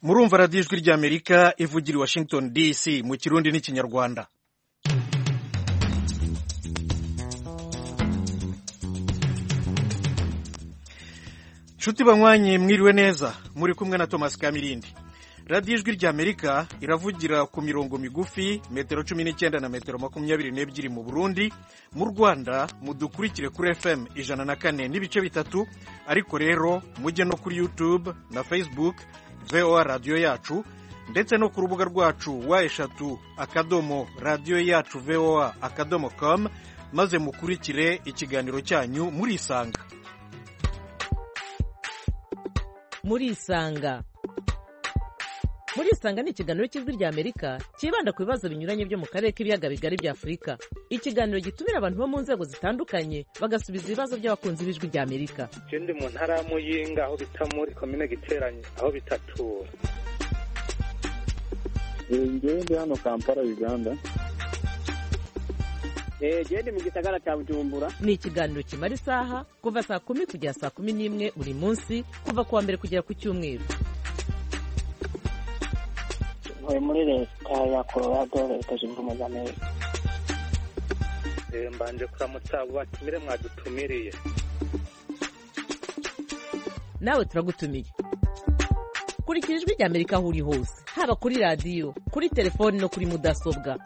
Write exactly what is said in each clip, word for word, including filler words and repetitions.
murumva radiyo ijwi ry'Amerika ivugira i Washington D C mu Kirundi n'Ikinyarwanda. Nshuti banywanyi mwiriwe neza, muri kumwe na Thomas Kamirindi. Radiyo ijwi ry'Amerika iravugira ku mirongo migufi metero cumi n'icyenda na metero makumyabiri n'ebyiri mu Burundi. Mu Rwanda mudukurikire kuri F M ijana na kane n'ibice bitatu, ariko rero mujye no kuri YouTube na Facebook V O A radiyo yacu, ndetse no ku rubuga rwacu wa eshatu akadomo radiyo yacu V O A akadomo com, maze mukurikire ikiganiro cyanyu murisanga. Murisanga Murisanga ni ikiganiro cy'ijwi ry'Amerika kibanda ku bibazo binyuranye byo mu karere k'ibiyaga bigari bya Afurika. Ikiganiro gitumira abantu bo mu nzego zitandukanye bagasubiza ibibazo by'abakunzi b'ijwi ry'Amerika. Je ndi mu ntara ya Muyinga aho bita muri komine Giteranye aho bitatura. Ngewe ndi hano Kampala Uganda. Eh je ndi mu gisagara cya Bujumbura. Ni ikiganiro kimara isaha kuva saa kumi kugera saa kumi n'imwe buri munsi, kuva kuwa mbere kugera ku cyumweru. Ntuye muri leta ya Colorado, leta zunze ubumwe za Amerika. Eh mbanje kuramutsa abo batumire mwadutumiriye. Nawe turagutumiye. Kurikira ijwi ry'Amerika aho uri hose, haba kuri radiyo, kuri telefoni no kuri mudasobwa.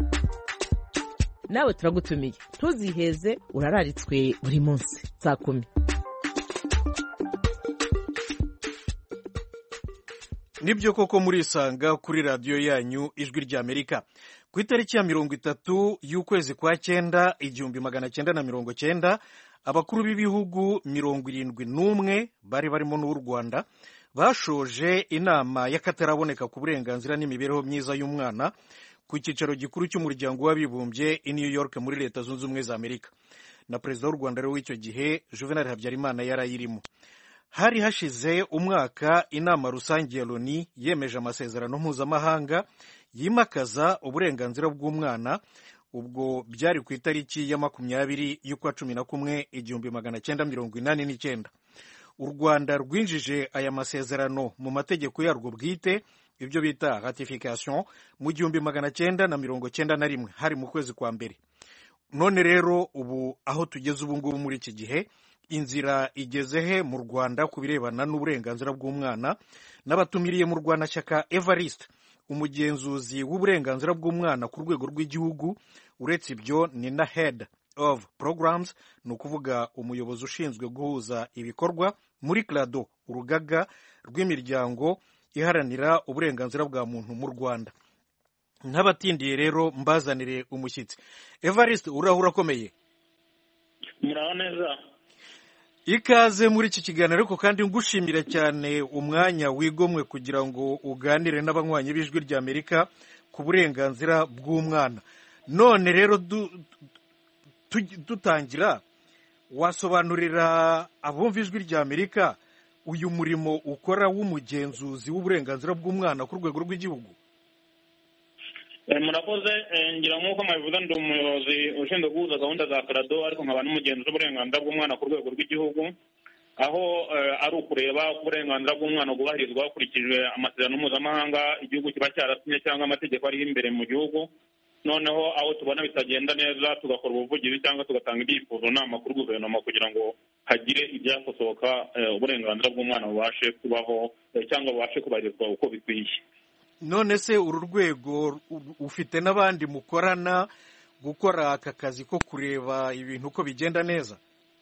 Nawe turagutumiye, ntuziheze, urararitswe buri munsi saa kumi. Nibyo koko murisanga kuri radiyo yanyu ijwi ry'Amerika. Ku itariki ya mirongo itatu y'ukwezi kwa cyenda igihumbi magana cyenda na mirongo cyenda, abakuru b'ibihugu mirongo irindwi n'umwe bari barimo n'u Rwanda bashoje inama y'akataraboneka ku burenganzira n'imibereho myiza y'umwana ku cyicaro gikuru cy'umuryango w'abibumbye i New York muri Leta Zunze Ubumwe za Amerika. Na perezida w'u Rwanda rero w'icyo gihe Juvenal Habyarimana yarayirimo. Hari hashize umwaka inama rusange ya Loni yemeje amasezerano mpuzamahanga yimakaza uburenganzira bw'umwana. Ubwo byari ku itariki ya makumyabiri y'ukwa cumi na kumwe igihumbi magana cyenda mirongo inani n'icyenda. U Rwanda rwinjije aya masezerano mu mategeko yarwo bwite, ibyo bita ratification, mu gihumbi magana cyenda na mirongo cyenda na rimwe, hari mu kwezi kwa mbere. None rero ubu aho tugeze ubu ngubu muri iki gihe, inzira igeze he mu Rwanda ku birebana n'uburenganzira bw'umwana? N'abatumiriye mu Rwanashyaka Evariste, umugenzuzi w'uburenganzira bw'umwana ku rwego rw'igihugu. Uretse ibyo ni na head of programs, ni ukuvuga umuyobozi ushinzwe guhuza ibikorwa muri CRADO, urugaga rw'imiryango iharanira uburenganzira bwa muntu mu Rwanda. Nk'abatindiye rero mbazanire umushyitsi. Evariste, uraho urakomeye? Muraho neza. Ikaze muri iki kiganiro, ariko kandi ngushimira cyane umwanya wigomwe kugira ngo uganire n'abanywanyi b'ijwi ry'Amerika ku burenganzira bw'umwana. None rero du, dutangira, wasobanurira abumva ijwi ry'Amerika uyu murimo ukora w'umugenzuzi w'uburenganzira bw'umwana ku rwego rw'igihugu? Murakoze. Ngira nk'uko mwabivuze, ndi umuyobozi ushinzwe guhuza gahunda za CRADO, ariko nkaba n'umugenzuzi w'uburenganzira bw'umwana ku rwego rw'igihugu, aho ari ukureba uburenganzira bw'umwana bwubahirizwa hakurikijwe amasezerano mpuzamahanga igihugu kiba cyarasinye cyangwa amategeko ariho imbere mu gihugu. Noneho aho tubona bitagenda neza tugakora ubuvugizi cyangwa tugatanga ibyifuzo nama kuri guverinoma kugira ngo hagire ibyakosoka, uburenganzira bw'umwana bubashe kubaho cyangwa bubashe kubahirizwa uko bikwiye. None se uru rwego ufite n'abandi mukorana gukora aka kazi ko kureba ibintu uko bigenda neza?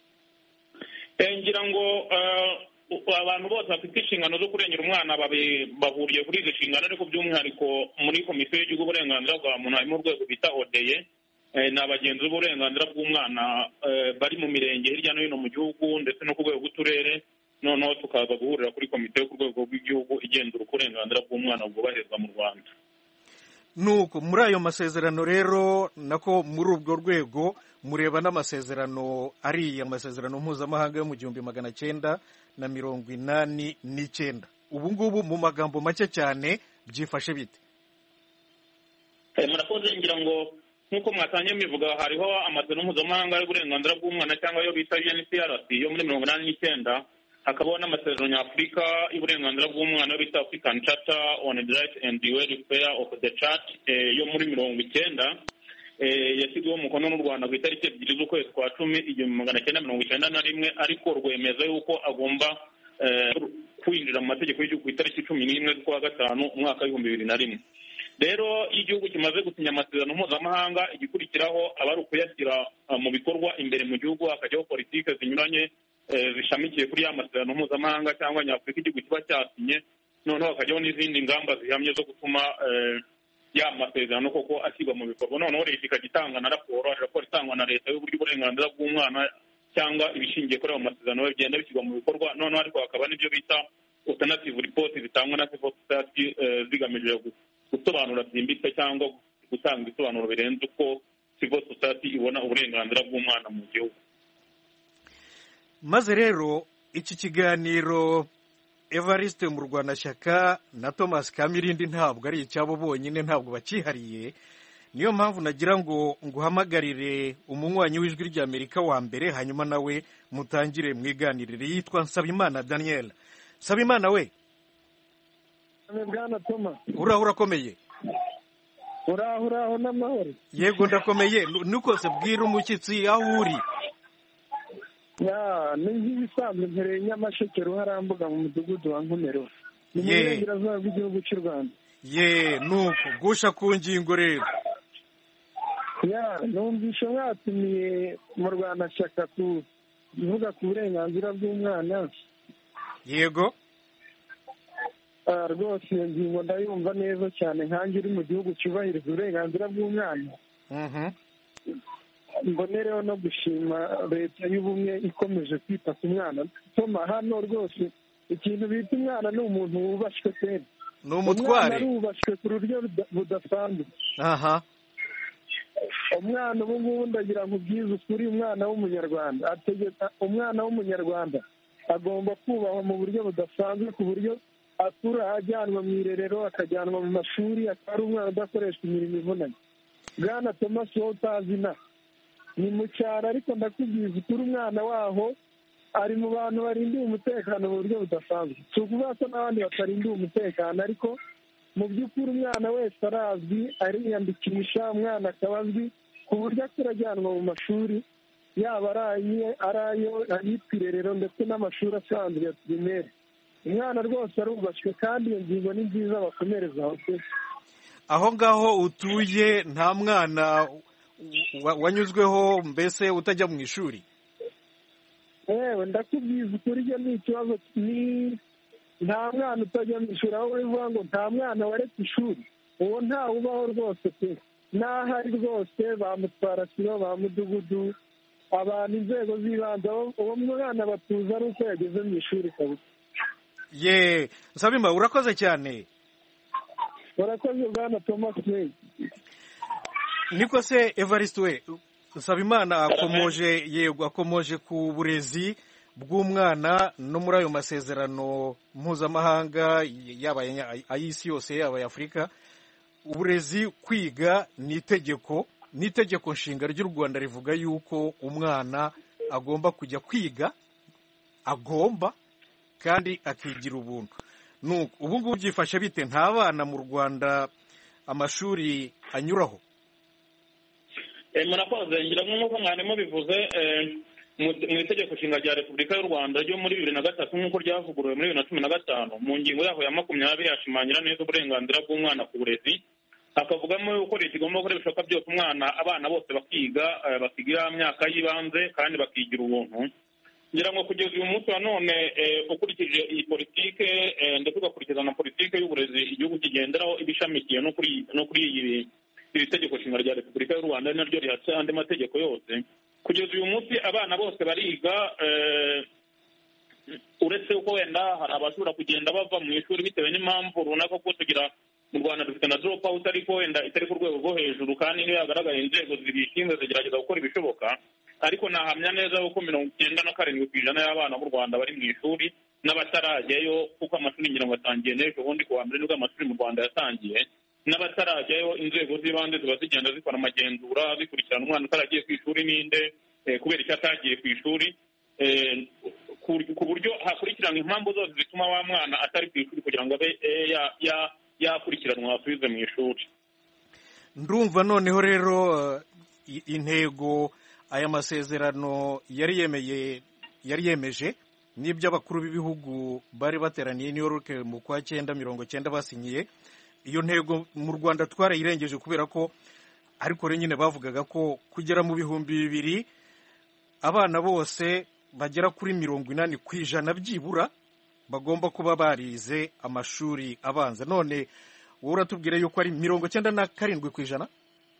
Ngira ngo abantu bose bafite inshingano zo kurengera umwana bahuriye kuri izi nshingano, ariko by'umwihariko muri komisiyo y'igihugu uburenganzira bwa muntu harimo urwego bita O D E, ni abagenzi b'uburenganzira bw'umwana bari mu mirenge hirya no hino mu gihugu ndetse no ku rwego rw'uturere. Noneho tukaza guhurira kuri komite yo ku rwego rw'igihugu igenzura uburenganzira bw'umwana bwubahirizwa mu Rwanda. Nuko muri ayo masezerano rero, nako muri ubwo rwego mureba n'amasezerano ari amasezerano mpuzamahanga yo mu gihumbi magana cyenda na mirongo inani n'icyenda. Ubu ngubu mu magambo make cyane byifashe bite? Murakoze. Ngira ngo nk'uko mwatangiye mivuga, hariho amasezerano mpuzamahanga y'uburenganzira bw'umwana cyangwa yo bita U N C R C yo muri mirongo inani n'icyenda, hakabaho n'amasezerano nyafurika y'uburenganzira bw'umwana bita African Charter on the Right and the Welfare of the Child yo muri mirongo icyenda yashyizweho umukono n'u Rwanda ku itariki ebyiri z'ukwezi kwa cumi igihumbi magana cyenda mirongo icyenda na rimwe, ariko rwemeza yuko agomba kwinjira mu mategeko y'igihugu ku itariki cumi n'imwe z'ukwa gatanu umwaka w'ibihumbi bibiri na rimwe. Rero iyo igihugu kimaze gusinya amasezerano mpuzamahanga, igikurikiraho aba ari ukuyashyira mu bikorwa imbere mu gihugu, hakajyaho politiki zinyuranye zishamikiye kuri ya masezerano mpuzamahanga cyangwa nyafurika igihugu kiba cyasinye, noneho hakajyaho n'izindi ngamba zihamye zo gutuma ya masezerano koko ashyirwa mu bikorwa. Noneho leta ikajya itanga na raporo, raporo itangwa na leta y'uburyo uburenganzira bw'umwana cyangwa ibishingiye kuri ayo masezerano bigenda bishyirwa mu bikorwa. Noneho ariko hakaba n'ibyo bita alternative report zitangwa na civil society zigamije gusobanura byimbitse cyangwa gutanga ibisobanuro birenze uko civil society ibona uburenganzira bw'umwana mu gihugu. Maze rero iki kiganiro Evariste Murwanashyaka na Thomas Kamirindi ntabwo ari icyabo bonyine, ntabwo bakihariye. Niyo mpamvu nagira ngo nguhamagarire umunywanyi w'ijwi ry'Amerika wa mbere, hanyuma nawe mutangire mwiganirire. Yitwa Nsabimana Daniel. Nsabimana we, Bwana Thomas, uraho urakomeye? uraho uraho n'amahoro? Yego ndakomeye. Nuko se bwira umushyitsi aho uri. Ya, ni nk'ibisanzwe mpereye Nyamasheke Ruharambuga mu mudugudu wa Nkomero, ni mu burengerazuba bw'igihugu cy'u Rwanda. Ye, nuko gusha ku ngingo rero. Ya, numvise mwatumiye Murwanashyaka kuvuga ku burenganzira bw'umwana. Yego. Rwose iyo ngingo ndayumva neza cyane, nkange uri mu gihugu cyubahiriza uburenganzira bw'umwana. Mbonereho no gushima leta y'ubumwe ikomeje kwita ku mwana. Toma, hano rwose ikintu bita umwana ni umuntu wubashywe pe, ni umutware, umwana arubashywe ku buryo budasanzwe. Aha. Umwana ubu ngubu ndagira ngo ubwize ukuri, umwana w'umunyarwanda ategeka, umwana w'umunyarwanda agomba kubahwa mu buryo budasanzwe, ku buryo akura ajyanwa mu irerero, akajyanwa mu mashuri, akaba ari umwana udakoreshwa imirimo ivunanye. Bwana Thomas, wowe utazi na ni mu cyaro, ariko ndakubwiza ukuri umwana waho ari mu bantu barindiye umutekano mu buryo budasanzwe. Si ukuvuga ko n'abandi batarindiye umutekano, ariko mu by'ukuri umwana wese arazwi, ariyandikisha, umwana akaba azwi ku buryo akura ajyanwa mu mashuri, yaba ari ayo ayitwa irerero ndetse n'amashuri asanzwe ya pirimeri. Umwana rwose arubashywe kandi iyo ngingo ni nziza, bakomereza aho pe. Aho ngaho utuye nta mwana wanyuzweho mbese utajya mu ishuri? Yewe ndakubwiza ukuri, iyo ni ikibazo, ni nta mwana utajya mu ishuri. aho bivuga ngo nta mwana waretse ishuri, uwo ntawe ubaho rwose pe. n'ahari rwose bamutwara kiro, ba mudugudu, abantu, inzego z'ibanze, uwo mwana batuza ari uko yageze mu ishuri kabisa. Ye, Nsabimana urakoze cyane. Urakoze Bwana Thomas. Niko se Evariste we, Nsabimana akomoje, yego akomoje ku burezi bw'umwana no muri ayo masezerano mpuzamahanga, yaba ay'isi yose yaba y'Afurika. Uburezi, kwiga ni itegeko, ni itegeko nshinga ry'u Rwanda rivuga yuko umwana agomba kujya kwiga, agomba kandi akigira ubuntu. Nuko ubu ngubu byifashe bite? Nta bana mu Rwanda amashuri anyuraho? Murakoze, ngira nk'uko mwarimo bivuze mu itegeko nshinga rya Repubulika y'u Rwanda ryo muri bibiri na gatatu nk'uko ryavuguruwe muri bibiri na cumi na gatanu, mu ngingo yaho ya makumyabiri yashimangira neza uburenganzira bw'umwana ku burezi, hakavugamo yuko leta igomba gukora ibishoboka byose umwana abana bose bakiga, bakigira myaka y'ibanze kandi bakigira ubuntu. Ngira ngo kugeza uyu munsi wa none ukurikije iyi politike ndetse ugakurikiza na politike y'uburezi igihugu kigenderaho, ibishamikiye no kuri no kuri iyi iri tegeko nshinga rya Repubulika y'u Rwanda naryo rihatse andi mategeko yose, kugeza uyu munsi abana bose bariga, uretse uko wenda hari abashobora kugenda bava mu ishuri bitewe n'impamvu runaka, kuko tugira mu Rwanda dufite na drop out, ariko wenda itari ku rwego rwo hejuru, kandi niyo yagaragaye inzego zibishinzwe zigerageza gukora ibishoboka. Ariko nahamya neza yuko mirongo icyenda na karindwi ku ijana y'abana b'u Rwanda bari mu ishuri, n'abatarajyayo kuko amashuri ngira ngo atangiye n'ejo bundi ku wa mbere nibwo amashuri mu Rwanda yatangiye, n'abatarajyayo inzego z'ibanze ziba zigenda zikora amagenzura zikurikirana umwana utaragiye ku ishuri ninde kubera icyo atagiye ku ishuri. ku buryo hakurikiranwa impamvu zose zituma wa mwana atari ku ishuri kugira ngo abe yakurikiranwa asubize mu ishuri. Ndumva noneho rero intego aya masezerano yari yemeye yari yemeje n'ibyo abakuru b'ibihugu bari bateraniye New York mu kwa cyenda mirongo cyenda basinyiye, iyo ntego mu Rwanda twarayirengeje kubera ko ariko rero nyine bavugaga ko kugera mu bihumbi bibiri abana bose bagera kuri mirongo inani ku ijana byibura bagomba kuba barize amashuri abanza. None wowe uratubwira yuko ari mirongo cyenda na karindwi ku ijana?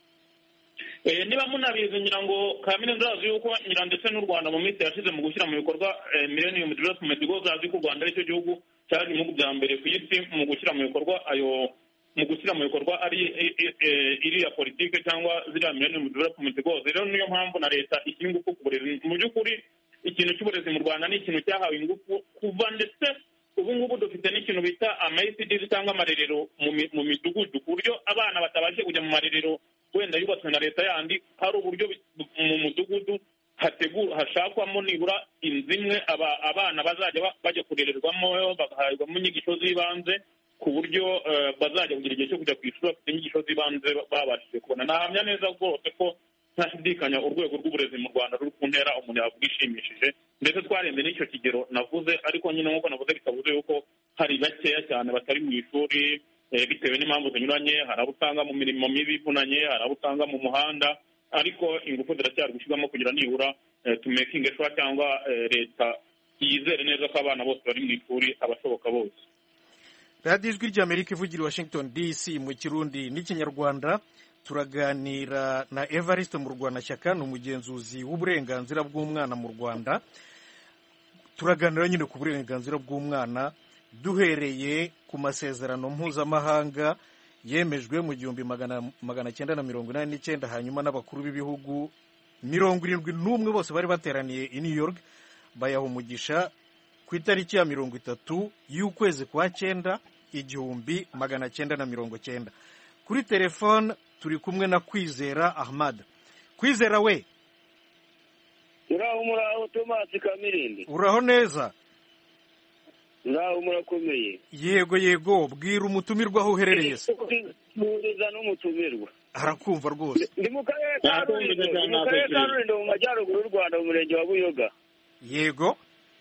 Niba munabizi ngira ngo kaminuza yazo yuko ngira ndetse n'u Rwanda mu minsi yashize mu gushyira mu bikorwa Millennium Development Goals azi ko u Rwanda aricyo gihugu cyari mu bya mbere ku isi mu gushyira mu bikorwa ayo mu gushyira mu bikorwa ari iriya politike cyangwa ziriya Millennium Development Goals. Rero niyo mpamvu na leta ishyira ingufu ku burezi. Mu by'ukuri ikintu cy'uburezi mu Rwanda ni ikintu cyahawe ingufu kuva ndetse ubu ngubu dufite n'ikintu bita ama E C D cyangwa amarerero mu midugudu ku buryo abana batabashe kujya mu marerero wenda yubatswe na leta yandi, hari uburyo mu mudugudu hashakwamo nibura inzu imwe abana bazajya bajya kurererwamo bagahabwamo inyigisho z'ibanze ku buryo bazajya kugira igihe cyo kujya ku ishuri bafite inyigisho z'ibanze babashije kubona. Nahamya neza rwose ko ntashidikanya urwego rw'uburezi mu Rwanda ruri ku ntera umuntu yavuga ishimishije, ndetse twarenze n'icyo kigero navuze, ariko nyine nk'uko navuze bitavuze yuko hari bakeya cyane batari mu ishuri bitewe n'impamvu zinyuranye. Hari abo usanga mu mirimo mibi ivunanye, hari abo usanga mu muhanda, ariko ingufu ziracyari gushyirwamo kugira nibura tumekinge shuwa cyangwa leta yizere neza ko abana bose bari mu ishuri abashoboka bose. radiyo ijwi ry'Amerika ivugira i Washington D C mu Kirundi n'Ikinyarwanda. Turaganira na Evariste Murwanashyaka, ni umugenzuzi w'uburenganzira bw'umwana mu Rwanda. Turaganira nyine ku burenganzira bw'umwana duhereye ku masezerano mpuzamahanga yemejwe mu gihumbi magana cyenda na mirongo inani n'icyenda, hanyuma n'abakuru b'ibihugu mirongo irindwi n'umwe bose bari bateraniye i New York bayaha umugisha ku itariki ya mirongo itatu y'ukwezi kwa cyenda igihumbi magana cyenda na mirongo cyenda. Kuri telefone turi kumwe na Kwizera Ahmad. Kwizera we, uraho muraho Thomas Kamirindi? Uraho neza? Uraho murakomeye? Yego yego, bwira umutumirwa aho uherereye se. Muriza n'umutumirwa. Arakumva rwose. Ndi mu karere ka Rulindo, mu karere ka Rulindo mu majyaruguru y'u Rwanda mu murenge wa Buyoga. Yego.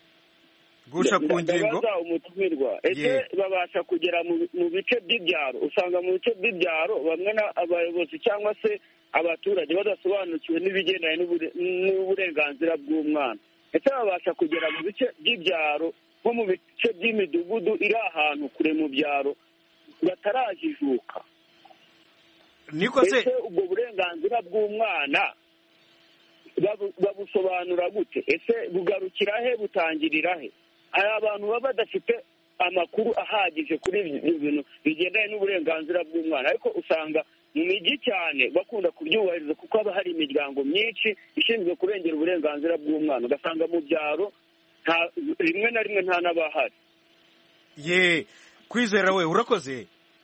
Gusha ku ngingo. Umutumirwa. Ese babasha kugera mu bice by'ibyaro? Usanga mu bice by'ibyaro bamwe abayobozi cyangwa se abaturage badasobanukiwe n'ibigendanye n'uburenganzira bw'umwana. Ese babasha kugera mu bice by'ibyaro nko mu bice by'imidugudu iri ahantu kure mu byaro batarajijuka? Niko se ese ubwo burenganzira bw'umwana babusobanura gute? Ese bugarukira he, butangirira he? Hari abantu baba badafite amakuru ahagije kuri ibyo bintu bigendanye n'uburenganzira bw'umwana, ariko usanga mu mijyi cyane bakunda kubyubahiriza kuko haba hari imiryango myinshi ishinzwe kurengera uburenganzira bw'umwana, ugasanga mu byaro rimwe na rimwe nta n'abahari. Ye Kwizera we, urakoze.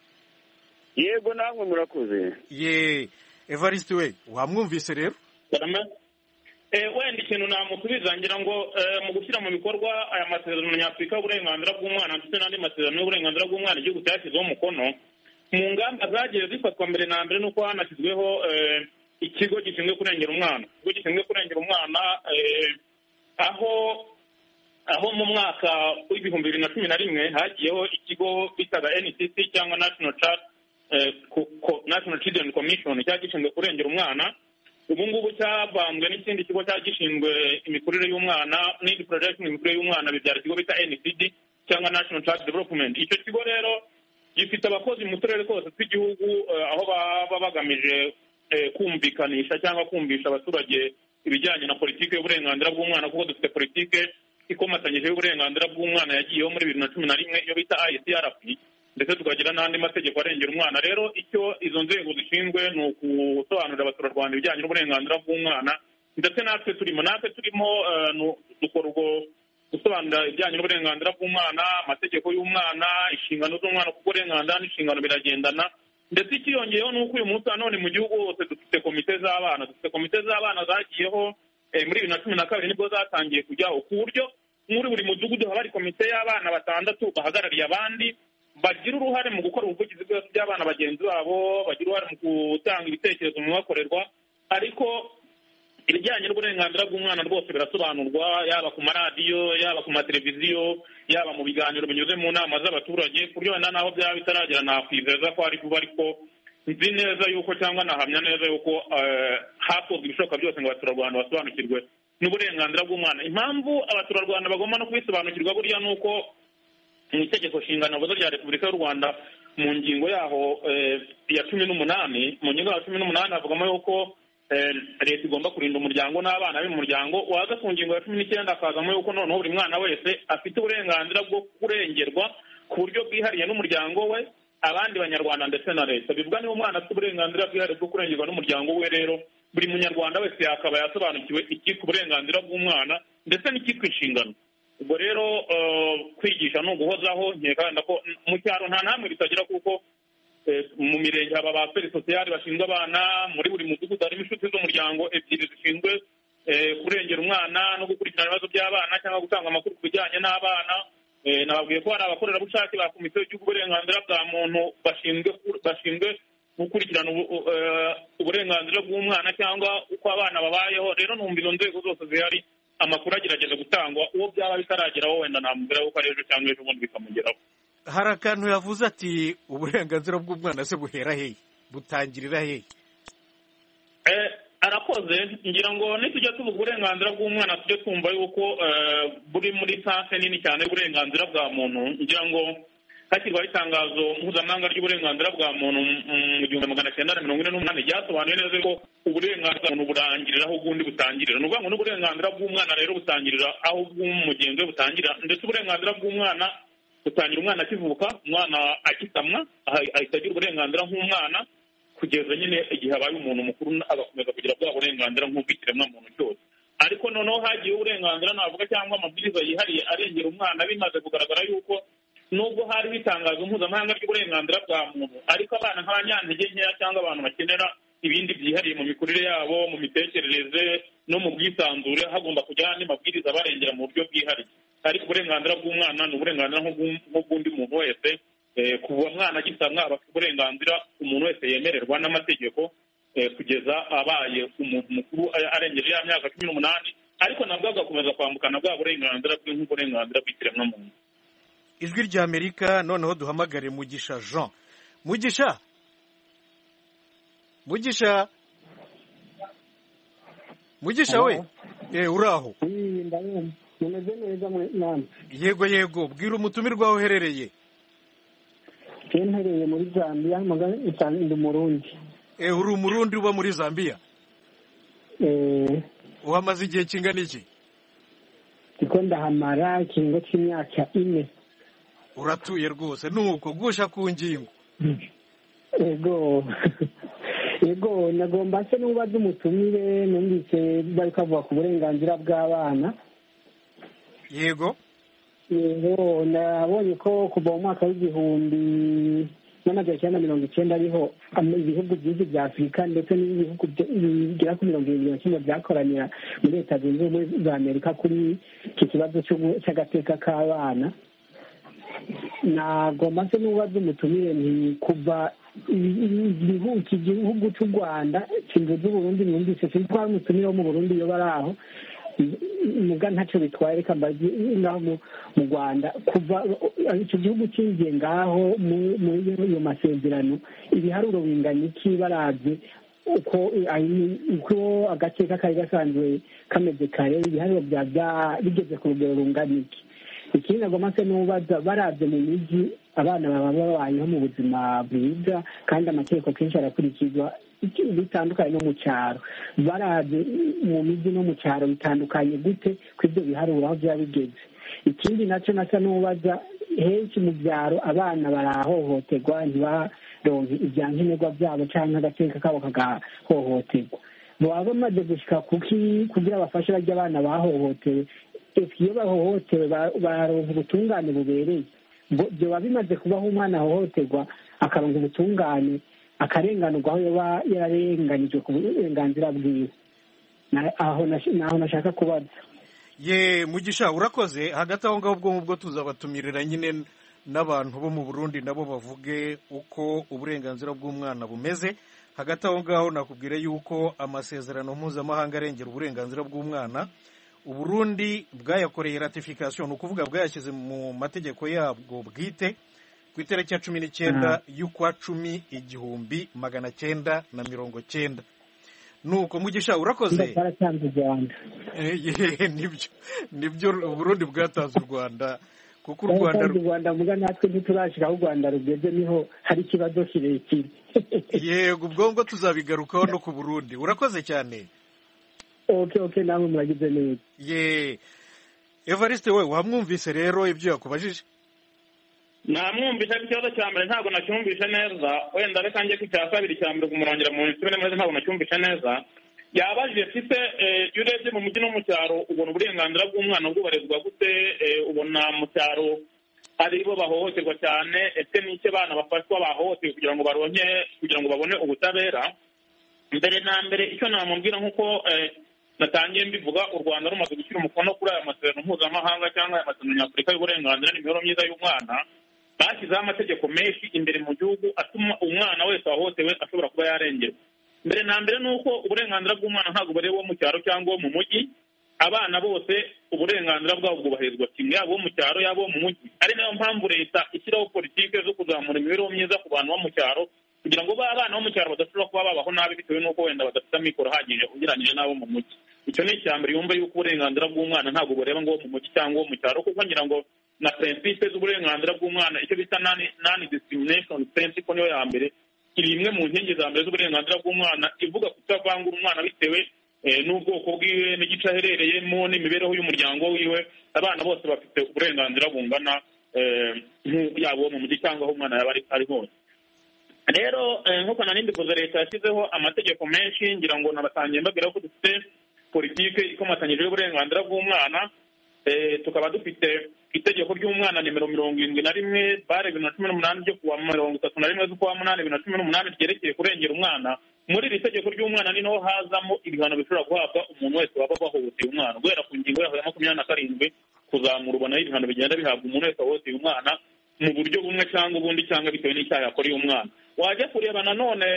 Yego namwe murakoze. Ye Evariste we, wamwumvise rero? Wenda ikintu namusubiza ngira ngo mu gushyira mu bikorwa aya masezerano nyafurika y'uburenganzira bw'umwana ndetse n'andi masezerano y'uburenganzira bw'umwana igihugu cyashyizeho umukono, mu ngamba zagiye zifatwa mbere na mbere nuko hanashyizweho ikigo gishinzwe kurengera umwana. Ikigo gishinzwe kurengera umwana aho aho mu mwaka w'ibihumbi bibiri na cumi na rimwe hagiyeho ikigo bitaga N C C cyangwa National Child National Children Commission cyari gishinzwe kurengera umwana. Ubu ngubu cyavanzwe n'ikindi kigo cyari gishinzwe imikurire y'umwana n'indi projection imikurire y'umwana bibyara ikigo bita N C D cyangwa National Child Development. Icyo kigo rero gifite abakozi mu turere twose tw'igihugu aho baba bagamije kumvikanisha cyangwa kumvisha abaturage ibijyanye na politiki y'uburenganzira bw'umwana, kuko dufite politiki ikomatanyije y'uburenganzira bw'umwana yagiyeho muri bibiri na cumi na rimwe iyo bita I C R P, ndetse tukagira n'andi mategeko arengera umwana. Rero icyo izo nzego zishinzwe ni ukusobanurira abaturarwanda ibijyanye n'uburenganzira bw'umwana, ndetse natwe turimo natwe turimo dukora ubwo gusobanurira ibijyanye n'uburenganzira bw'umwana, amategeko y'umwana, inshingano z'umwana, kuko uburenganzira n'inshingano biragendana. Ndetse ikiyongeyeho ni uko uyu munsi nanone mu gihugu hose dufite komite z'abana dufite komite z'abana zagiyeho muri bibiri na cumi na kabiri nibwo zatangiye kujyaho, ku buryo muri buri mudugudu haba hari komite y'abana batandatu bahagarariye abandi bagira uruhare mu gukora ubuvugizi bw'ibibazo by'abana bagenzi babo, bagira uruhare mu gutanga ibitekerezo mu bibakorerwa, ariko ibijyanye n'uburenganzira bw'umwana rwose birasobanurwa, yaba ku maradiyo, yaba ku mateleviziyo, yaba mu biganiro binyuze mu nama z'abaturage, ku buryo wenda naho byaba bitaragera nakwizeza ko ari vuba, ariko nzi neza yuko cyangwa nahamya neza yuko hakozwe ibishoboka byose ngo abaturarwanda basobanukirwe n'uburenganzira bw'umwana. Impamvu abaturarwanda bagomba no kubisobanukirwa buriya ni uko mu itegeko nshinga rya Repubulika y'u Rwanda mu ngingo yaho ya cumi n'umunani mu ngingo ya cumi n'umunani havugamo yuko leta igomba kurinda umuryango n'abana be mu muryango, waza ku ngingo ya cumi n'icyenda akazamo yuko noneho buri mwana wese afite uburenganzira bwo kurengerwa ku buryo bwihariye n'umuryango we, abandi banyarwanda ndetse na leta. Bivuga niba umwana afite uburenganzira bwihariye bwo kurengerwa n'umuryango we, rero buri munyarwanda wese yakaba yasobanukiwe icyitwa uburenganzira bw'umwana ndetse n'icyitwa inshingano. ubwo rero kwigisha ni uguhozaho nkeka ko mu cyaro nta namwe bitagira, kuko mu mirenge haba ba peri sosiyali bashinzwe abana, muri buri mudugudu harimo inshuti z'umuryango ebyiri zishinzwe kurengera umwana no gukurikirana ibibazo by'abana cyangwa gutanga amakuru ku bijyanye n'abana. Nababwiye ko hari abakorerabushake ba komisiyo y'igihugu uburenganzira bwa muntu bashinzwe bashinzwe gukurikirana uburenganzira bw'umwana cyangwa uko abana babayeho. Rero numva izo nzego zose zihari amakuru agerageza gutangwa, uwo byaba bitarageraho wenda namubwira ko ari ejo cyangwa ejo bundi bikamugeraho. Hari akantu yavuze ati uburenganzira bw'umwana se buhera hehe, butangirira hehe? Arakoze, ngira ngo nitujya tuvuga uburenganzira bw'umwana tujye twumva yuko buri muri sanse nini cyane y'uburenganzira bwa muntu. Ngira ngo hashyirwaho itangazo mpuzamahanga ry'uburenganzira bwa muntu mu gihumbi magana cyenda na mirongo ine n'umunani ryasobanuye neza ko uburenganzira bw'umuntu burangirira aho ubwundi butangirira. Ni ukuvuga ngo n'uburenganzira bw'umwana rero butangirira aho ubw'umugenzi we butangirira, ndetse uburenganzira bw'umwana butangira umwana akivuka, umwana akisamwa ahita agira uburenganzira nk'umwana kugeza nyine igihe abaye umuntu mukuru agakomeza kugira bwa burenganzira nk'ubw'ikiremwa muntu cyose. Ariko noneho hagiye uburenganzira navuga cyangwa amabwiriza yihariye arengera umwana, bimaze kugaragara yuko nubwo hariho itangazo mpuzamahanga ry'uburenganzira bwa muntu, ariko abana nk'abanyantege nkeya cyangwa abantu bakenera ibindi byihariye mu mikurire yabo, mu mitekerereze no mu bwisanzure, hagomba kujya andi mabwiriza abarengera mu buryo bwihariye. Ariko uburenganzira bw'umwana ni uburenganzira nk'ubw'undi muntu wese. Kuva mwana agisamwa aba afite uburenganzira umuntu wese yemererwa n'amategeko kugeza abaye umuntu mukuru arengeje ya myaka cumi n'umunani, ariko nabwo agakomeza kwambukana bwa burenganzira bwe nk'uburenganzira bw'ikiremwamuntu. Ijwi rya Amerika, noneho duhamagare Mugisha Jean. Mugisha Mugisha Mugisha we eh uraho? Mumeze neza mwana? Yego yego, bwira umutumirwa aho uherereye. Nhereye muri Zambia, magana ndi Umurundi. Eh uri Umurundi uba muri Zambia? Eh uhamaze igihe kingana iki? Tiko ndahamara ikingo cy'imyaka ine. Uratuye rwose nuko gusha ku ngingo. Ego Ego nagomba se n'ubaza umutumire, numvise bari kavuga ku burenganzira bw'abana. Yego Yego nabonye ko kuva mu mwaka w'igihumbi n'amajana icyenda mirongo icyenda ariho ibihugu byinshi bya Afurika ndetse n'ibihugu bigera ku mirongo irindwi na kimwe byakoranira muri Leta Zunze Ubumwe za Amerika kuri iki kibazo cy'agateka k'abana. Nagomba se n'ubaza umutumire nti kuva iki gihugu cy'u Rwanda kimvuze Burundi, numvise sinzi ko hari umutumire wo mu Burundi iyo bari aho muga ntacyo bitwaye, reka mbazi ngaho mu Rwanda kuva icyo gihugu cyinjiye ngaho muri iyo masezerano, ibiharuro bingana iki baravye uko uko agateka kari gasanzwe kameze kare, ibiharuro bya bigeze ku rugero rungana iki? Ikindi nagomba se n'ubaza, baravye mu miji abana baba babayeho mu buzima bwiza kandi amategeko kenshi arakurikizwa bitandukanye no mu cyaro, baraje mu miji no mu cyaro bitandukanye gute kw'ibyo biharuro aho byaba bigeze? Ikindi nacyo nasa n'ubaza, henshi mu byaro abana barahohoterwa, ntibaronke ibyankenerwa byabo cyangwa agateka kabo kagahohoterwa. Baba bamaze gushika kuki kugira bafashe barya abana bahohotewe? Iyo bahohotewe baronka ubutungane bubereye? Byoba bimaze kubaho umwana ahohoterwa akaronka ubutungane akarenganurwa aho yaba yararenganijwe ku burenganzira bwiwe? Aho naho nashaka kubaza. ye Mugisha urakoze. Hagati aho ngaho ubwo ngubwo tuzabatumirira nyine n'abantu bo mu Burundi nabo bavuge uko uburenganzira bw'umwana bumeze. Hagati aho ngaho nakubwira yuko amasezerano mpuzamahanga arengera uburenganzira bw'umwana Uburundi bwayakoreye ratification, ni ukuvuga bwayashyize mu mategeko yabwo bwite ku itariki ya cumi n'icyenda y'ukwa cumi igihumbi magana cyenda na mirongo cyenda. Nuko Mugisha urakoze. nibyo nibyo Uburundi bwatanze u Rwanda kuko u Rwanda u Rwanda muga natwe ntiturashika aho u Rwanda rugeze niho hari ikibazo kirekire. Yego ubwo ngo tuzabigarukaho no ku Burundi. Urakoze cyane. Okay okay namwe muragize neza. Ye Evariste we wamwumvise rero ibyo yakubajije? namwumvisha ikibazo cya mbere ntabwo nacyumvishe neza, wenda reka njye ku cya kabiri cya mbere kumurongera mu nsubire neza ntabwo nacyumvishe neza. Yabajije mfite iyo urebye mu mujyi no mu cyaro ubona uburenganzira bw'umwana bwubahirizwa gute, ubona mu cyaro ari bo bahohoterwa cyane, ese n'icyo abana bafashwa bahohotewe kugira ngo baronke kugira ngo babone ubutabera. Mbere na mbere icyo namubwira nk'uko natangiye mbivuga, u Rwanda rumaze gushyira umukono kuri aya masezerano mpuzamahanga cyangwa aya masezerano nyafurika y'uburenganzira n'imibereho myiza y'umwana, bashyizeho amategeko menshi imbere mu gihugu atuma umwana wese wahohotewe ashobora kuba yarengerwa. Mbere na mbere ni uko uburenganzira bw'umwana ntabwo bureba uwo mu cyaro cyangwa uwo mu mujyi, abana bose uburenganzira bwabo bwubahirizwa kimwe, yaba uwo mu cyaro yaba uwo mu mujyi. Ari nayo mpamvu leta ishyiraho politiki zo kuzamura imibereho myiza ku bantu bo mu cyaro kugira ngo ba abana bo mu cyaro badashobora kuba babaho nabi bitewe n'uko wenda badafite amikoro ahagije ugereranyije n'abo mu mujyi. Icyo ni icya mbere, yumva yuko uburenganzira bw'umwana ntabwo bureba ngo uwo mu mujyi cyangwa uwo mu cyaro, kuko ngira ngo na principe z'uburenganzira bw'umwana icyo bita non discrimination principle niyo ya mbere, iri imwe mu nkingi za mbere z'uburenganzira bw'umwana, ivuga kutavangura umwana bitewe n'ubwoko bwiwe n'igice aherereyemo n'imibereho y'umuryango wiwe. Abana bose bafite uburenganzira bungana yaba uwo mu mujyi cyangwa aho umwana yaba ari hose. Rero nk'uko nari mbivuze, leta yashyizeho amategeko menshi, ngira ngo nabatangiye mbabwira ko dufite politiki ikomatanyije y'uburenganzira bw'umwana. Tukaba dufite itegeko ry'umwana nimero mirongo irindwi na rimwe bare bibiri na cumi n'umunani ryo kuwa mirongo itatu na rimwe z'ukwa munani bibiri na cumi n'umunani ryerekeye kurengera umwana. Muri iri tegeko ry'umwana ni naho hazamo ibihano bishobora guhabwa umuntu wese waba wahohoteye umwana, guhera ku ngingo yaho ya makumyabiri na karindwi kuzamura, ubona ibihano bigenda bihabwa umuntu wese wahohoteye umwana mu buryo bumwe cyangwa ubundi cyangwa bitewe n'icyaha yakoreye umwana. Wajya kureba nanone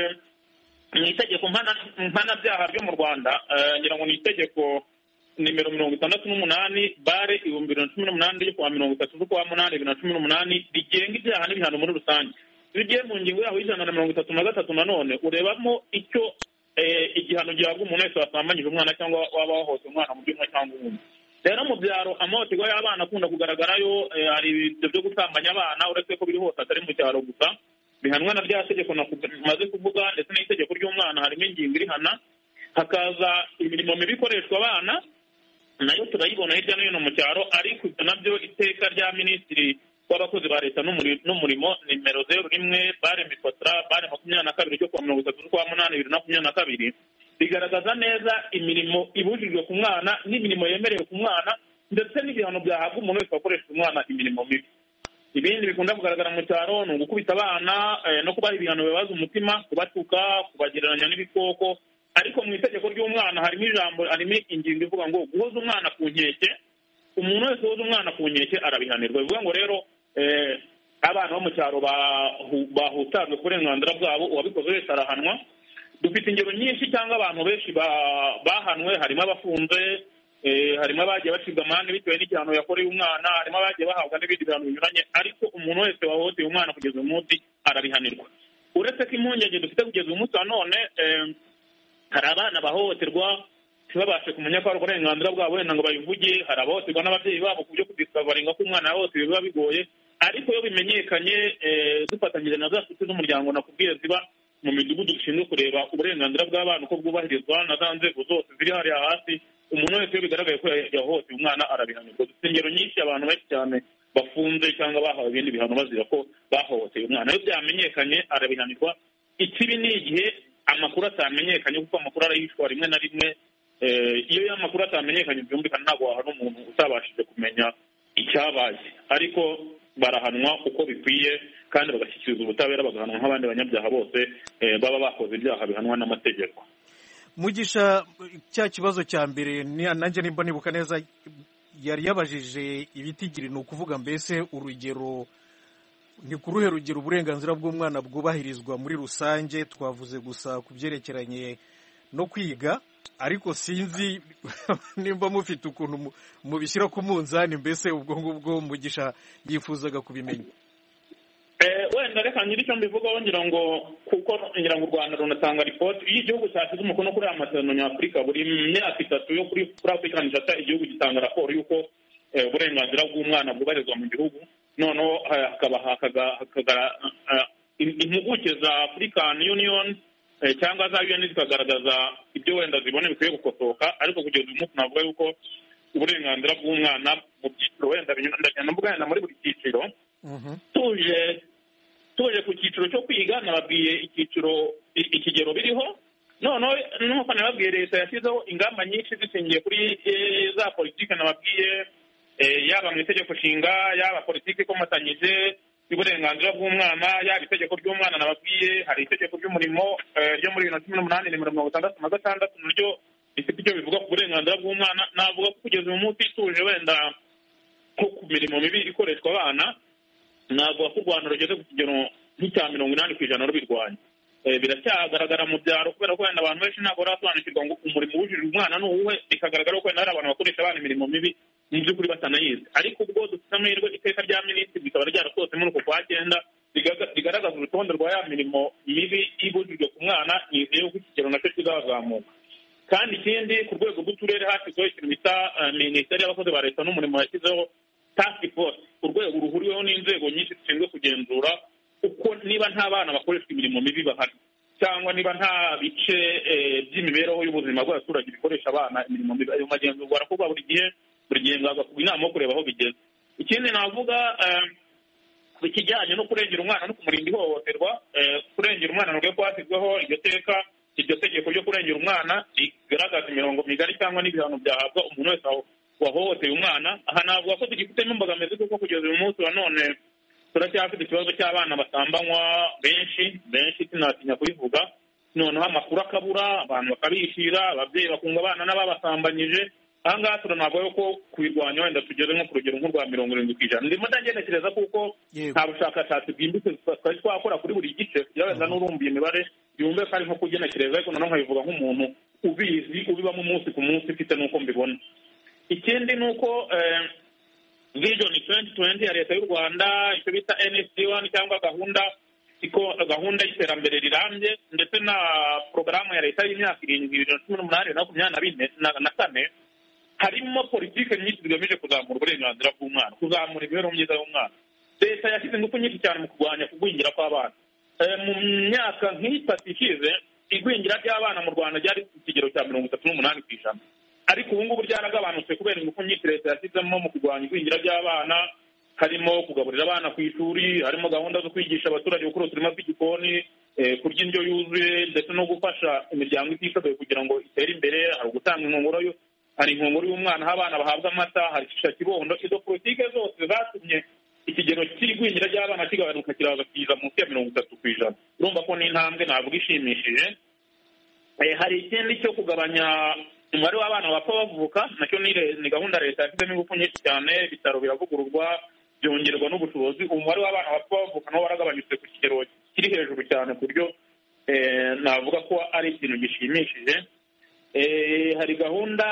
mu itegeko mpanabyaha ryo mu Rwanda, ngira ngo ni itegeko nimero mirongo itandatu n'umunani bare ibihumbi bibiri na cumi n'umunani ryo kuwa mirongo itatu z'ukwa munani bibiri na cumi n'umunani rigenga ibyaha n'ibihano muri rusange. Iyo ugiye mu ngingo yaho y'ijana na mirongo itatu na gatatu nanone urebamo icyo igihano gihabwa umuntu wese wasambanyije umwana cyangwa waba wahohoteye umwana mu by'umwe cyangwa ubundi. Rero mu byaro amahohoterwa y'abana akunda kugaragarayo, hari ibyo byo gusambanya abana, uretse ko biri hose atari mu cyaro gusa, bihanwa na rya tegeko maze kuvuga, ndetse n'itegeko ry'umwana harimo ingingo irihana. Hakaza imirimo mibi ikoreshwa abana, nayo turayibona hirya no hino mu cyaro, ariko ibyo nabyo iteka rya minisitiri w'abakozi ba leta n'umurimo nimero zeru rimwe bare mikotra bare makumyabiri na kabiri cyo kuwa mirongo itatu z'ukwa munani bibiri na makumyabiri na kabiri bigaragaza neza imirimo ibujijwe ku mwana n'imirimo yemerewe ku mwana, ndetse n'ibihano byahabwa umuntu wese wakoresha umwana imirimo mibi. Ibindi bikunda kugaragara mu cyaro ni ugukubita abana no kubaha ibihano bibabaza umutima, kubatuka, kubagereranya n'ibikoko. Ariko mu itegeko ry'umwana harimo ijambo, harimo ingingo ivuga ngo guhoza umwana ku nkeke, umuntu wese uhoza umwana ku nkeke arabihanirwa. Bivuga ngo rero abana bo mu cyaro bahutajwe ku burenganzira bwabo, uwabikoze wese arahanwa. Dufite ingero nyinshi cyangwa abantu benshi bahanwe, harimo abafunze, harimo abagiye bacibwa amande bitewe n'igihano yakoreye umwana, harimo abagiye bahabwa n'ibindi bihano binyuranye, ariko umuntu wese wahohoteye umwana kugeza uyu munsi arabihanirwa. Uretse ko impungenge dufite kugeza uyu munsi wa none, hari abana bahohoterwa ntibabashe kumenya ko ari uburenganzira bwabo wenda ngo babivuge, hari abahohoterwa n'ababyeyi babo ku byo kudisavaringa ko umwana yahohotewe biba bigoye, ariko iyo bimenyekanye dufatanyije na za nshuti z'umuryango nakubwiye ziba mu midugudu dushinzwe kureba uburenganzira bw'abana uko bwubahirizwa na za nzego zose ziri hariya hasi, umuntu wese iyo bigaragaye ko yahohoteye umwana arabihanirwa. Dufite ingero nyinshi abantu benshi cyane bafunze cyangwa bahawe ibindi bihano bazira ko bahohoteye umwana, iyo byamenyekanye arabihanirwa. Ikibi ni igihe amakuru atamenyekanye, kuko amakuru arahishwa rimwe na rimwe. Iyo ya makuru atamenyekanye byumvikana ntabwo wahana umuntu utabashije kumenya icyabaye, ariko barahanwa uko bikwiye kandi bagashyikiriza ubutabera, bagahanwa nk'abandi banyabyaha bose baba bakoze ibyaha bihanwa n'amategeko. Mugisha, cya kibazo cya mbere nanjye nimba nibuka neza yari yabajije ibitigiri, ni ukuvuga mbese urugero ni ku ruhe rugero uburenganzira bw'umwana bwubahirizwa muri rusange. Twavuze gusa ku byerekeranye no kwiga, ariko sinzi nimba mufite ukuntu mubishyira ku munzani, mbese ubwo ngubwo Mugisha yifuzaga kubimenya. wenda reka ngira icyo mbivugaho ngira ngo kuko ngira ngo u Rwanda runatanga ripoti iyo igihugu cyashyize umukono kuri aya masezerano nyafurika buri myaka itatu yo kuri Afurika nishata igihugu gitanga raporo y'uko uburenganzira bw'umwana bwubahirizwa mu gihugu. Noneho hakaba hakagaragara impuguke za African Union cyangwa za U N zikagaragaza ibyo wenda zibone bikwiye gukosoka, ariko kugeza uyu munsi navuga yuko uburenganzira bw'umwana mu byiciro wenda ndagenda mvuga muri buri cyiciro. tuje tuje ku cyiciro cyo kwiga nababwiye icyiciro ikigero biriho. Noneho nuko nababwiye leta yashyizeho ingamba nyinshi zishingiye kuri za politiki nababwiye, yaba mu itegeko nshinga, yaba politiki ikomatanyije y'uburenganzira bw'umwana, yaba itegeko ry'umwana nababwiye, hari itegeko ry'umurimo ryo muri bibiri na cumi n'umunani nimero mirongo itandatu na gatandatu naryo rifite icyo bivuga ku burenganzira bw'umwana. Navuga ko kugeza uyu munsi tuje wenda nko ku mirimo mibi ikoreshwa abana, navuga ko u Rwanda rugeze ku kigero nk'icya mirongo inani ku ijana rubirwanya. Biracyagaragara mu byaro kubera ko wenda abantu benshi ntabwo barasobanukirwa ngo umurimo wujuje umwana ni uwuhe, bikagaragara ko wenda hari abantu bakoresha abana imirimo mibi mu by'ukuri batanayizi. Ariko ubwo dufite amahirwe iteka rya minisitiri rikaba ryarasohotse muri uko kwa cyenda rigaragaza urutonde rwa ya mirimo mibi ibujijwe ku mwana, nizeye ko ikigero nacyo kizazamuka. Kandi ikindi ku rwego rw'uturere hashyizweho ikintu bita minisiteri y'abakozi ba leta n'umurimo yashyizeho task force, urwego ruhuriweho n'inzego nyinshi zishinzwe kugenzura uko niba nta bana bakoreshwa imirimo mibi bahari, cyangwa niba nta bice by'imibereho y'ubuzima bw'abaturage bikoresha abana imirimo mibi. Ayo magenzurwa arakorwa buri gihe buri gihe hagakorwa inama yo kureba aho bigeze. Ikindi navuga ku kijyanye no kurengera umwana no kumurinda ihohoterwa, kurengera umwana nubwo ko hashyizweho iryo teka iryo tegeko ryo kurengera umwana rigaragaza imirongo migari cyangwa n'ibihano byahabwa umuntu wese wahohoteye umwana. Aha navuga ko tugifitemo imbogamizi kuko kugeza uyu munsi wa none turacyafite ikibazo cy'abana basambanywa benshi benshi sinatinya kubivuga. Noneho amakuru akabura, abantu bakabishira, ababyeyi bakunga abana n'ababasambanyije. Aha ngaha turanavuga ko kubirwanya wenda tugeze nko ku rugero nk'urwa mirongo irindwi ku ijana. Ndimo ndagenekereza kuko nta bushakashatsi bwimbitse twari twakora kuri buri gice kugira wenda n'urumva imibare yumve ko ari nko kugenekereza, ariko noneho nkabivuga nk'umuntu ubizi ubibamo umunsi ku munsi ufite n'uko mbibona. Ikindi ni uko vision twenty twenty ya leta y'u Rwanda, icyo bita N S D one cyangwa gahunda iko gahunda y'iterambere rirambye, ndetse na porogaramu ya leta y'imyaka irindwi bibiri na cumi n'umunani na makumyabiri na kane, harimo politiki nyinshi zigamije kuzamura uburenganzira bw'umwana, kuzamura imibereho myiza y'umwana. Leta yashyize ingufu nyinshi cyane mu kurwanya kugwingira kw'abana. Mu myaka nk'itatu ishize igwingira ry'abana mu Rwanda ryari ku kigero cya mirongo itatu n'umunani ku ijana, ariko ubu ngubu ryaragabanutse kubera ingufu nyinshi leta yashyizemo mu kurwanya igwingira ry'abana. Harimo kugaburira abana ku ishuri, harimo gahunda zo kwigisha abaturage gukora uturima tw'igikoni, kurya indyo yuzuye, ndetse no gufasha imiryango itishoboye kugira ngo itere imbere. Hari ugutanga inkongoro yo hari inkongoro y'umwana aho abana bahabwa amata, hari shisha kibondo. Izo politike zose zatumye ikigero cy'igwingira ry'abana kigabanuka kiraza kiza munsi ya mirongo itatu ku ijana. Urumva ko ni intambwe navuga ishimishije. Hari ikindi cyo kugabanya umubare w'abana bapfa bavuka, nacyo ni gahunda leta yashyizemo ingufu nyinshi cyane. Ibitaro biravugururwa, byongerwa n'ubushobozi. Umubare w'abana bapfa bavuka nawo waragabanyutse ku kigero kiri hejuru cyane ku buryo navuga ko ari ikintu gishimishije. Hari gahunda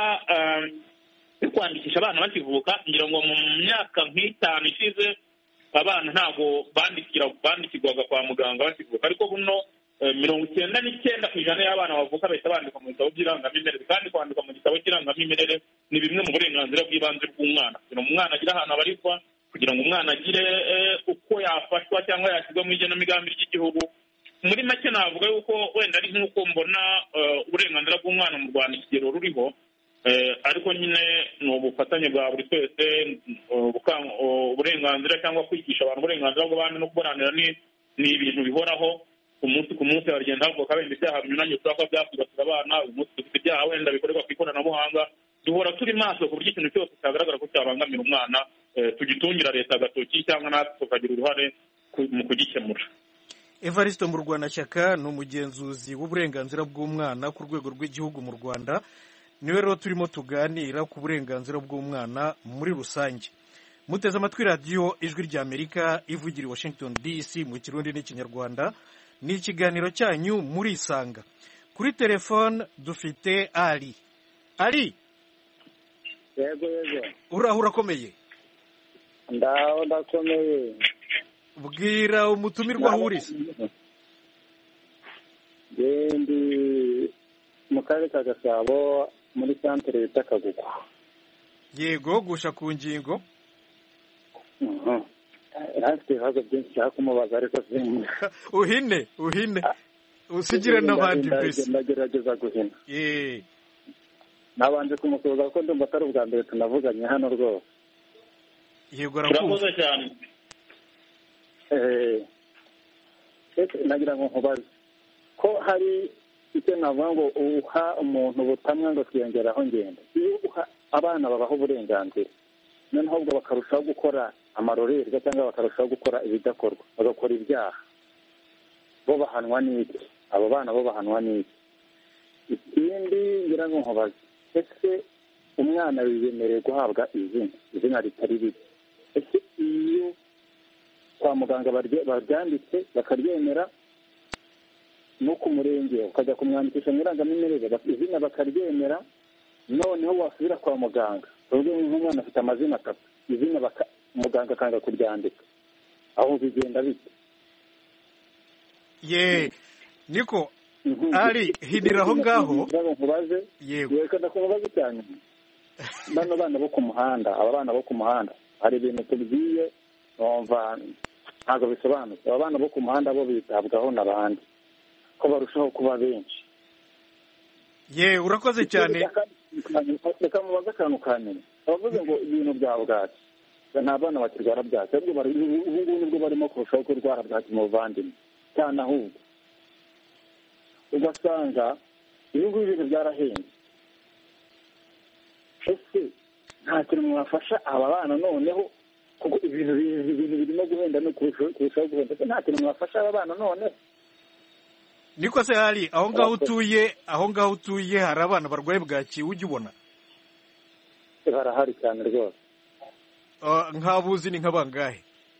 yo kwandikisha abana bakivuka. Ngira ngo mu myaka nk'itanu ishize abana ntabwo bandikirwaga kwa muganga bakivuka, ariko buno mirongo icyenda n'icyenda ku ijana y'abana bavuka bahita bandikwa mu gitabo cy'irangamimerere, kandi kwandikwa mu gitabo cy'irangamimerere ni bimwe mu burenganzira bw'ibanze bw'umwana, kugira ngo umwana agire ahantu abarizwa, kugira ngo umwana agire uko yafashwa cyangwa yashyirwa mu igenamigambi ry'igihugu. Muri make navuga yuko wenda ari nk'uko mbona uburenganzira bw'umwana mu Rwanda ikigero ruriho, ariko nyine ni ubufatanye bwa buri twese. Uburenganzira cyangwa kwigisha abantu uburenganzira bw'abandi no kuburanira ni ibintu bihoraho. Umunsi ku munsi bagenda bavuga wenda ibyaha binyuranye ushobora kuba byakwibasira abana. Uyu munsi dufite ibyaha wenda bikorerwa ku ikoranabuhanga. Duhora turi maso ku buryo ikintu cyose cyagaragara ko cyabangamira umwana tugitungira leta agatoki, cyangwa natwe tukagira uruhare mu kugikemura. Evariste Murwanashyaka ni umugenzuzi w'uburenganzira bw'umwana ku rwego rw'igihugu mu Rwanda, niwe rero turimo tuganira ku burenganzira bw'umwana muri rusange. Muteze amatwi radiyo ijwi ry'Amerika ivugira i Washington D C mu Kirundi n'Ikinyarwanda, ni ikiganiro cyanyu murisanga. Kuri telefone dufite Ali. Ali, yego yego, uraho urakomeye? ndaho ndakomeye. Bwira umutumirwa aho uri. Ndi mu karere ka Gasabo muri santere bita Kagugu. Yego, gusha ku ngingo. Rafite ibibazo byinshi nshaka kumubaza ariko sinzi. Uhine, uhine. Usigire n'abandi mbese. Ndagerageza guhina. Eh. Nabanje kumusubiza ko ndumva atari ubwa mbere tunavuganye hano rwose. Yego, arakuze cyane. Eh. Nagira ngo nkubaze ko hari icyo navuga ngo uha umuntu ubutamwa ngo twiyongeraho ngenda. Iyo uha abana babaho uburenganzira, noneho ubwo bakarushaho gukora amarorerwa cyangwa bakarushaho gukora ibidakorwa, bagakora ibyaha, bo bahanwa n'iki? Abo bana bo bahanwa n'iki? Ikindi ngira ngo nkubaze, ese umwana yiyemereye guhabwa izina izina ritari ribi? Ese iyo kwa muganga baryanditse bakaryemera, no ku murenge ukajya kumwandikisha mu irangamimerere izina bakaryemera, noneho wasubira kwa muganga ubwo nk'umwana afite amazina atatu, izina muganga akanga kuryandika, aho bigenda bite? Ye niko ari hinira aho ngaho. Yego, reka ndakubaza cyane. Bano bana bo ku muhanda, aba bana bo ku muhanda hari ibintu tubwiye numva ntabwo bisobanutse. Aba bana bo ku muhanda bo bitabwaho n'abandi ko barushaho kuba benshi. Ye, urakoze cyane. Reka mubaze akantu ka nyuma. Bavuze ngo ibintu bya bwaki nta bana bakirwara bwaki, ubu ngubu nibwo barimo kurushaho kurwara bwaki mu buvandimwe cyane, ahubwo ugasanga ibi ngibi ibintu byarahenze. Ese nta kintu mwafasha aba bana noneho, kuko ibintu ibintu birimo guhenda no kurushaho guhenda, nta kintu mwafasha aba bana noneho? Niko se hari aho ngaho utuye, aho ngaho utuye hari abana barwaye bwaki ujya ubona? Barahari cyane rwose. Nkabuzi ni nk'abangahe?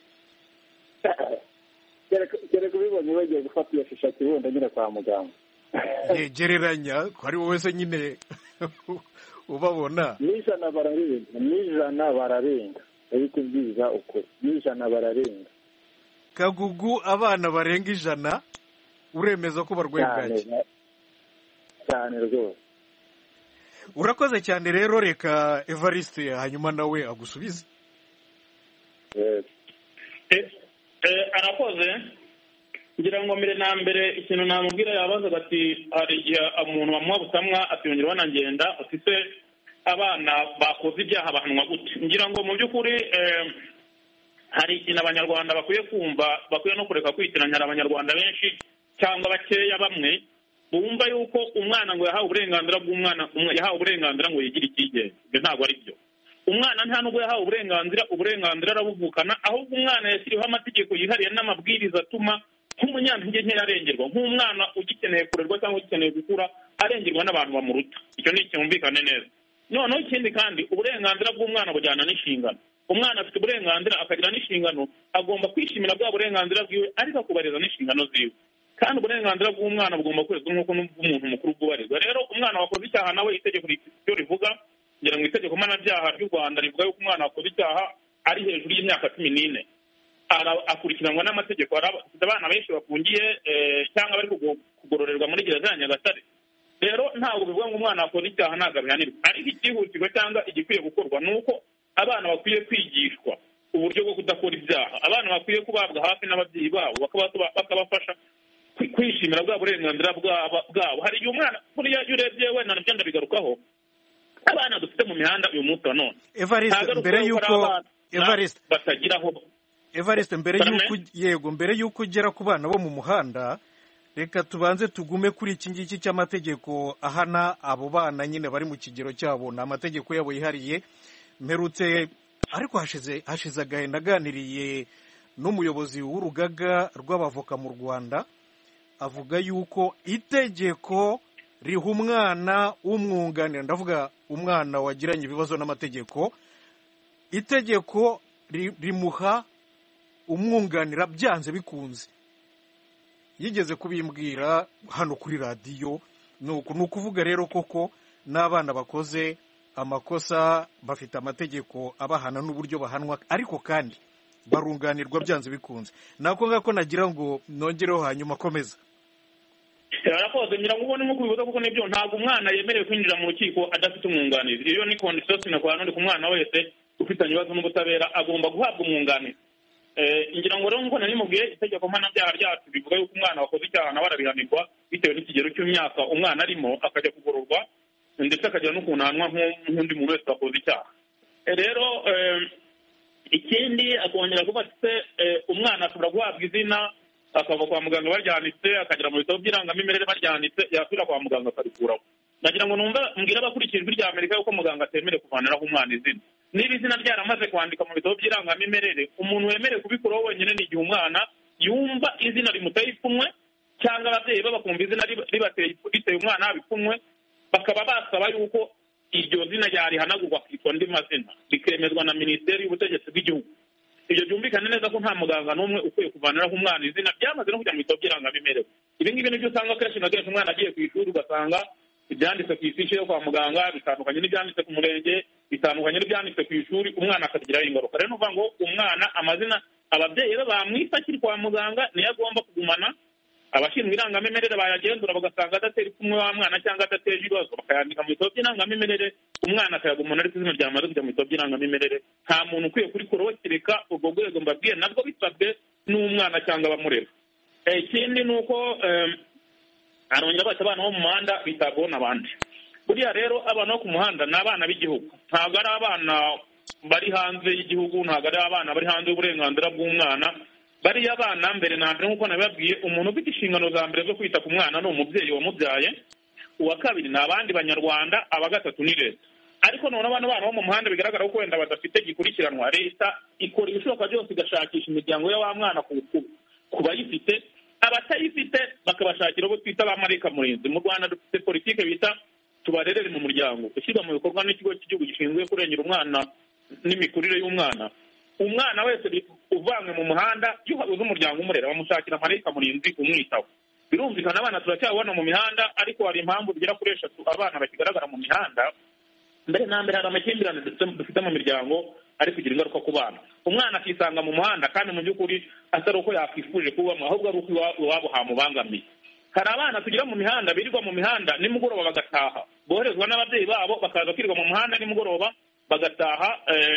Kereka ubibonye bagiye gufata iyo shisha kibondo nyine kwa muganga. Yegereranya ko ari wowe se nyine ubabona. N'ijana bararenga, n'ijana bararenga, ariko byiza ukuri, n'ijana bararenga. Kagugu abana barenga ijana uremeza ko barwaye bwaki? Cyane rwose. Urakoze cyane rero, reka Evariste hanyuma nawe agusubize. Arakoze. Ngira ngo mbere na mbere ikintu namubwira yabazaga ati hari igihe umuntu bamuha butamwa atiyongera banagenda ati se abana bakoze ibyaha bahanwa gute? Ngira ngo mu by'ukuri hari ikintu abanyarwanda bakwiye kumva, bakwiye no kureka kwitiranya abanyarwanda benshi cyangwa bakeya bamwe bumva yuko umwana ngo yahawe uburenganzira bw'umwana, yahawe uburenganzira ngo yigire icyigenge. Ibyo ntabwo ari byo. Umwana nta nubwo yahawe uburenganzira, uburenganzira arabuvukana, ahubwo umwana yashyiriweho amategeko yihariye n'amabwiriza atuma nk'umunyantege nke arengerwa, nk'umwana ugikeneye kurerwa cyangwa ugikeneye gukura arengerwa n'abantu bamuruta. Icyo ni cyumvikane neza. Noneho ikindi kandi, uburenganzira bw'umwana bujyana n'inshingano. Umwana afite uburenganzira akagira n'inshingano, agomba kwishimira bwa burenganzira bwiwe ariko akubahiriza n'inshingano ziwe. Kandi uburenganzira bw'umwana bugomba kwezwa nk'uko n'ubw'umuntu mukuru bwubahirizwa. Rero umwana wakoze icyaha nawe itegeko ryo rivuga, ngira ngo itegeko mpanabyaha ry'u Rwanda rivuga yuko umwana wakoze icyaha ari hejuru y'imyaka cumi n'ine akurikiranwa n'amategeko. Afite abana benshi bafungiye cyangwa bari kugororerwa muri gereza ya Nyagatare. Rero ntabwo bivuga ngo umwana wakoze icyaha ntabwo abihanirwa, ariko icyihutirwa cyangwa igikwiye gukorwa ni uko abana bakwiye kwigishwa uburyo bwo kudakora ibyaha. Abana bakwiye kubabwa hafi n'ababyeyi babo bakabafasha kwishimira bwa burenganzira bwabo. Hari igihe umwana buriya iyo urebye wenda nabyo ndabigarukaho, abana dufite mu mihanda uyu munsi wa none, Evariste, mbere yuko Evariste batagiraho Evariste mbere yuko yego mbere yuko ugera ku bana bo mu muhanda, reka tubanze tugume kuri iki ngiki cy'amategeko ahana abo bana nyine bari mu kigero cyabo, ni amategeko yabo yihariye. Mperutse ariko hashize hashize agahe naganiriye n'umuyobozi w'urugaga rw'abavoka mu Rwanda avuga yuko itegeko riha umwana umwunganira, ndavuga umwana wagiranye ibibazo n'amategeko, itegeko rimuha umwunganira byanze bikunze. Yigeze kubimbwira hano kuri radiyo. Ni ukuvuga rero koko n'abana bakoze amakosa bafite amategeko abahana n'uburyo bahanwa, ariko kandi barunganirwa byanze bikunze. Nako ngako nagira ngo nongereho hanyuma komeza. Yarakoze ngira ngo ubone nko kubivuga kuko nibyo, ntabwo umwana yemerewe kwinjira mu rukiko adafite umwunganizi. Iyo ni condition sine qua non ku mwana wese ufitanye ibibazo n'ubutabera agomba guhabwa umwunganizi. Eh ngira ngo rero nko nari mubwiye itegeko mpanabyaha ryacu bivuga yuko umwana wakoze icyaha nawe arabihanirwa bitewe n'ikigero cy'imyaka umwana arimo, akajya kugororwa ndetse akagira no kunanwa nk'undi muntu wese wakoze icyaha. Rero ikindi akongera kuba se umwana ashobora guhabwa izina akava kwa muganga baryanitse, akagera mu bitabo by'irangamimerere baryanitse, yasubira kwa muganga akarikuraho. Nagira ngo numva mbwira abakurikira ijwi rya Amerika yuko muganga atemere kuvaniraho umwana izina. Niba izina ryaramaze kwandika mu bitabo by'irangamimerere, umuntu wemerewe kubikuraho wenyine ni igihe umwana yumva izina rimuteye ipfunwe cyangwa ababyeyi be bakumva izina ribateye riteye umwana habipfunwe, bakaba basaba yuko iryo zina ryarihanagurwa akitwa andi mazina, bikemezwa na Minisiteri y'Ubutegetsi bw'Igihugu. Ibyo byumvikane neza ko nta muganga n'umwe ukwiye kuvaniraho umwana izina, byamaze no kujya mu bitabo by'irangamimerere. Ibi ngibi nibyo usanga kenshi na kenshi umwana agiye ku ishuri ugasanga ibyanditse ku ifishi yo kwa muganga bitandukanye n'ibyanditse ku murenge, bitandukanye n'ibyanditse ku ishuri, umwana akagiraho ingaruka. Rero nuvuga ngo umwana amazina ababyeyi be bamwita akiri kwa muganga niyo agomba kugumana. Abashinzwe irangamimerere bayagenzura bagasanga adatera ipfunwe wa mwana cyangwa adatera ibibazo, bakayandika mu bitabo by'irangamimerere, umwana akayagumana ariko izina ryamaze kujya mu bitabo by'irangamimerere. Nta muntu ukwiye kurikuraho kereka urwo rwego mbabwiye nabwo bisabwe n'umwana cyangwa abamurera. Ikindi ni uko arongera bati abana bo mu muhanda bitabwaho n'abandi. Buriya rero abana bo ku muhanda ni abana b'igihugu, ntabwo ari abana bari hanze y'igihugu, ntabwo ari abana bari hanze y'uburenganzira bw'umwana. Bariya abana mbere na mbere nk'uko nabibabwiye, umuntu ufite inshingano za mbere zo kwita ku mwana ni umubyeyi wamubyaye, uwa kabiri ni abandi banyarwanda, aba gatatu ni leta. Ariko none abana bana bo mu muhanda bigaragara ko wenda badafite gikurikiranwa, leta ikora ibishoboka byose igashakisha imiryango ya wa mwana ku bayifite, abatayifite bakabashakira abo twita ba marayika murinzi. Mu Rwanda dufite politike bita tubarerere mu muryango, ishyirwa mu bikorwa n'ikigo cy'igihugu gishinzwe kurengera umwana n'imikurire y'umwana. Umwana wese uvanywe mu muhanda iyo habuze umuryango umurera bamushakira marayika murinzi umwitaho. Birumvikana abana turacyabona mu mihanda, ariko hari impamvu zigera kuri eshatu abana bakigaragara mu mihanda. Mbere na mbere hari amakimbirane dufite mu miryango ari kugira ingaruka ku bana. Umwana akisanga mu muhanda kandi mu by'ukuri atari uko yakwifuje kubamo, ahubwo ari uko iwabo hamubangamiye. Hari abana tugira mu mihanda birirwa mu mihanda nimugoroba bagataha, boherezwa n'ababyeyi babo bakaza kwirirwa mu muhanda nimugoroba bagataha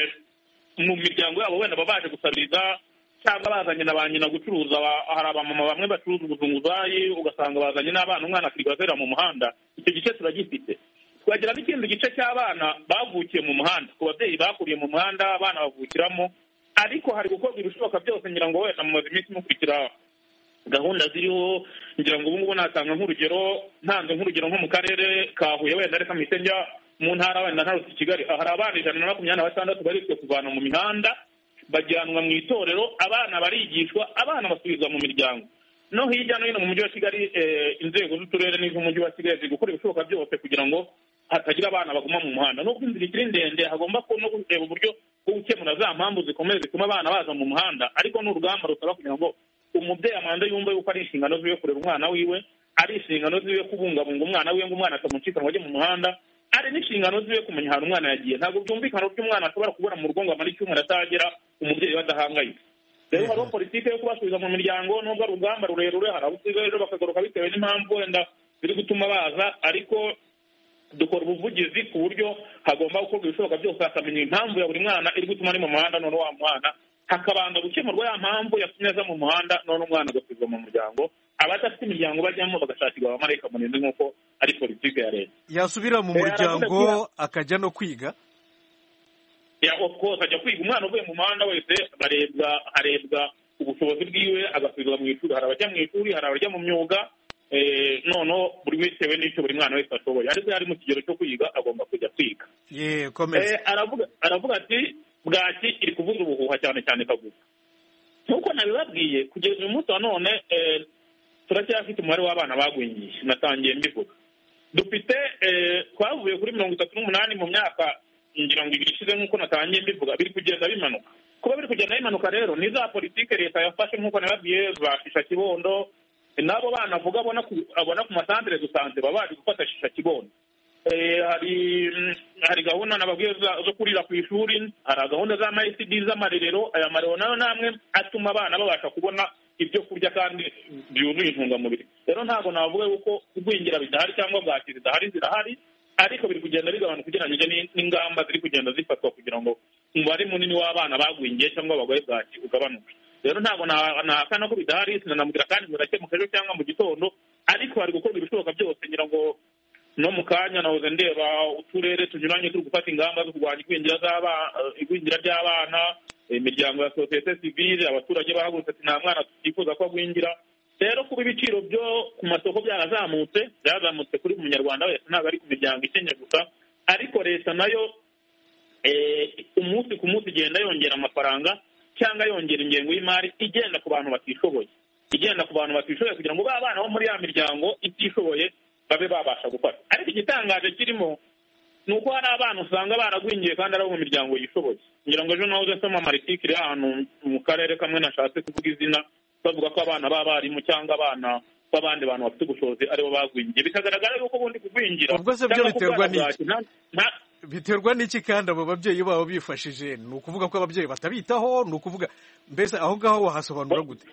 mu miryango yabo, wenda babaje gusabiriza cyangwa bazanye na ba nyina gucuruza. Hari abamama bamwe bacuruza ubuzunguzayi ugasanga bazanye n'abana, umwana akirirwa azerera mu muhanda. Icyo gice turagifite. Twagira n'ikindi gice cy'abana bavukiye mu muhanda, ku babyeyi bakuriye mu muhanda abana bavukiramo, ariko hari gukorwa ibishoboka byose. Ngira ngo wenda mumaze iminsi mukurikira gahunda ziriho, ngira ngo ubu ngubu natanga nk'urugero, ntanze nk'urugero nko mu karere ka Huye, wenda reka mpite njya mu ntara wenda ntarutse Kigali. Hari abana ijana na makumyabiri na batandatu baritswe kuvana mu mihanda bajyanwa mu itorero, abana barigishwa, abana basubizwa mu miryango. No hirya no hino mu mujyi wa Kigali inzego z'uturere n'iz'umujyi wa Kigali ziri gukora ibishoboka byose kugira ngo hatagira abana baguma mu muhanda. Nubwo inzira ikiri ndende, hagomba no kureba uburyo bwo gukemura za mpamvu zikomeye zituma abana baza mu muhanda, ariko ni urugamba rusaba kugira ngo umubyeyi amanza yumve yuko ari inshingano ziwe kurera umwana wiwe, ari inshingano ziwe kubungabunga umwana wiwe ngo umwana atamucika ngo ajye mu muhanda, ari n'inshingano ziwe kumenya ahantu umwana yagiye. Ntabwo byumvikana uburyo umwana ashobora kubura mu rugo ngo amare icyumweru atagera umubyeyi we adahangayitse. Rero hariho politiki yo kubasubiza mu miryango, nubwo ari urugamba rurerure, hari abo usigaye rero bakagaruka bitewe n'impamvu wenda biri gutuma baza, ariko dukora ubuvugizi ku buryo hagomba gukorwa ibishoboka byose hakamenya impamvu ya buri mwana iri gutuma ari mu muhanda, none wa mwana hakabanza gukemurwa ya mpamvu yatumye aza mu muhanda, none umwana agasubizwa mu muryango. Abadafite imiryango bajyamo bagashakirwa abamarayika murinzi nk'uko ari politiki ya leta. Yasubira mu muryango akajya no kwiga. Ya of course ajya kwiga. Umwana uvuye mu muhanda wese barebwa harebwa ubushobozi bwiwe agasubizwa mu ishuri. Hari abajya mu ishuri, hari abajya mu myuga, eh nono buri wese we n'icyo buri mwana wese ashoboye, ariko yari mu kigero cyo kwiga agomba kujya kwiga. Yeah, komeza. Eh aravuga aravuga ati bwaki iri kuvuza ubuhuha cyane cyane kaguza. nk'uko nabibabwiye kugeza uyu munsi wa none turacyafite umubare w'abana bagwingiye natangiye mbivuga dufite twavuye kuri mirongo itatu n'umunani mu myaka ngira ngo ibiri ishize nk'uko natangiye mbivuga biri kugenda bimanuka kuba biri kugenda bimanuka rero ni za politike leta yafashe nk'uko nababwiye za shisha kibondo n'abo bana avuga abona ku masantere dusanze baba baje gufata shisha kibondo hari hari gahunda nababwiye zo kurira ku ishuri, hari gahunda za I C D z'amarerero. Aya marerero nayo namwe atuma abana babasha kubona ibyo kurya kandi byuzuye intungamubiri. Rero ntabwo navuga yuko kugwingira bidahari cyangwa bwaki zidahari, zirahari, ariko biri kugenda bigabanuka ugereranyije n'ingamba ziri kugenda zifatwa kugira ngo umubare munini w'abana bagwingiye cyangwa abagore bwaki ugabanuke. Rero ntabwo nahakana ko bidahari, sinanamubwira kandi birakemuka ejo cyangwa mu gitondo, ariko hari gukorwa ibishoboka byose ngira ngo no mu kanya nahoze ndeba uturere tunyuranye turi gufata ingamba zo kurwanya igwingira ry'abana, imiryango ya sosiyete sivile, abaturage bahagurutse ati nta mwana tutifuza ko agwingira. Rero kuba ibiciro byo ku masoko byarazamutse byazamutse kuri munyarwanda wese, ntabwo ari ku miryango ikennye gusa, ariko leta nayo umunsi ku munsi igenda yongera amafaranga cyangwa yongera ingengo y'imari igenda ku bantu batishoboye igenda ku bantu batishoboye kugira ngo ba bana bo muri ya miryango itishoboye babe babasha gufata. Ariko igitangaje kirimo ni uko hari abana usanga baragwingiye kandi ari abo mu miryango yishoboye. Ngira ngo ejo nawe uzasoma amaritikiri y'ahantu mu karere kamwe nashatse kuvuga izina, bavuga ko abana b'abarimu cyangwa abana b'abandi bantu bafite ubushobozi aribo bagwingiye. Bikagaragara yuko ubundi kugwingira ubwo se byo biterwa n'iki? Biterwa n'iki kandi abo babyeyi babo bifashije? Ni ukuvuga ko ababyeyi batabitaho? Ni ukuvuga mbese aho ngaho wahasobanura gute?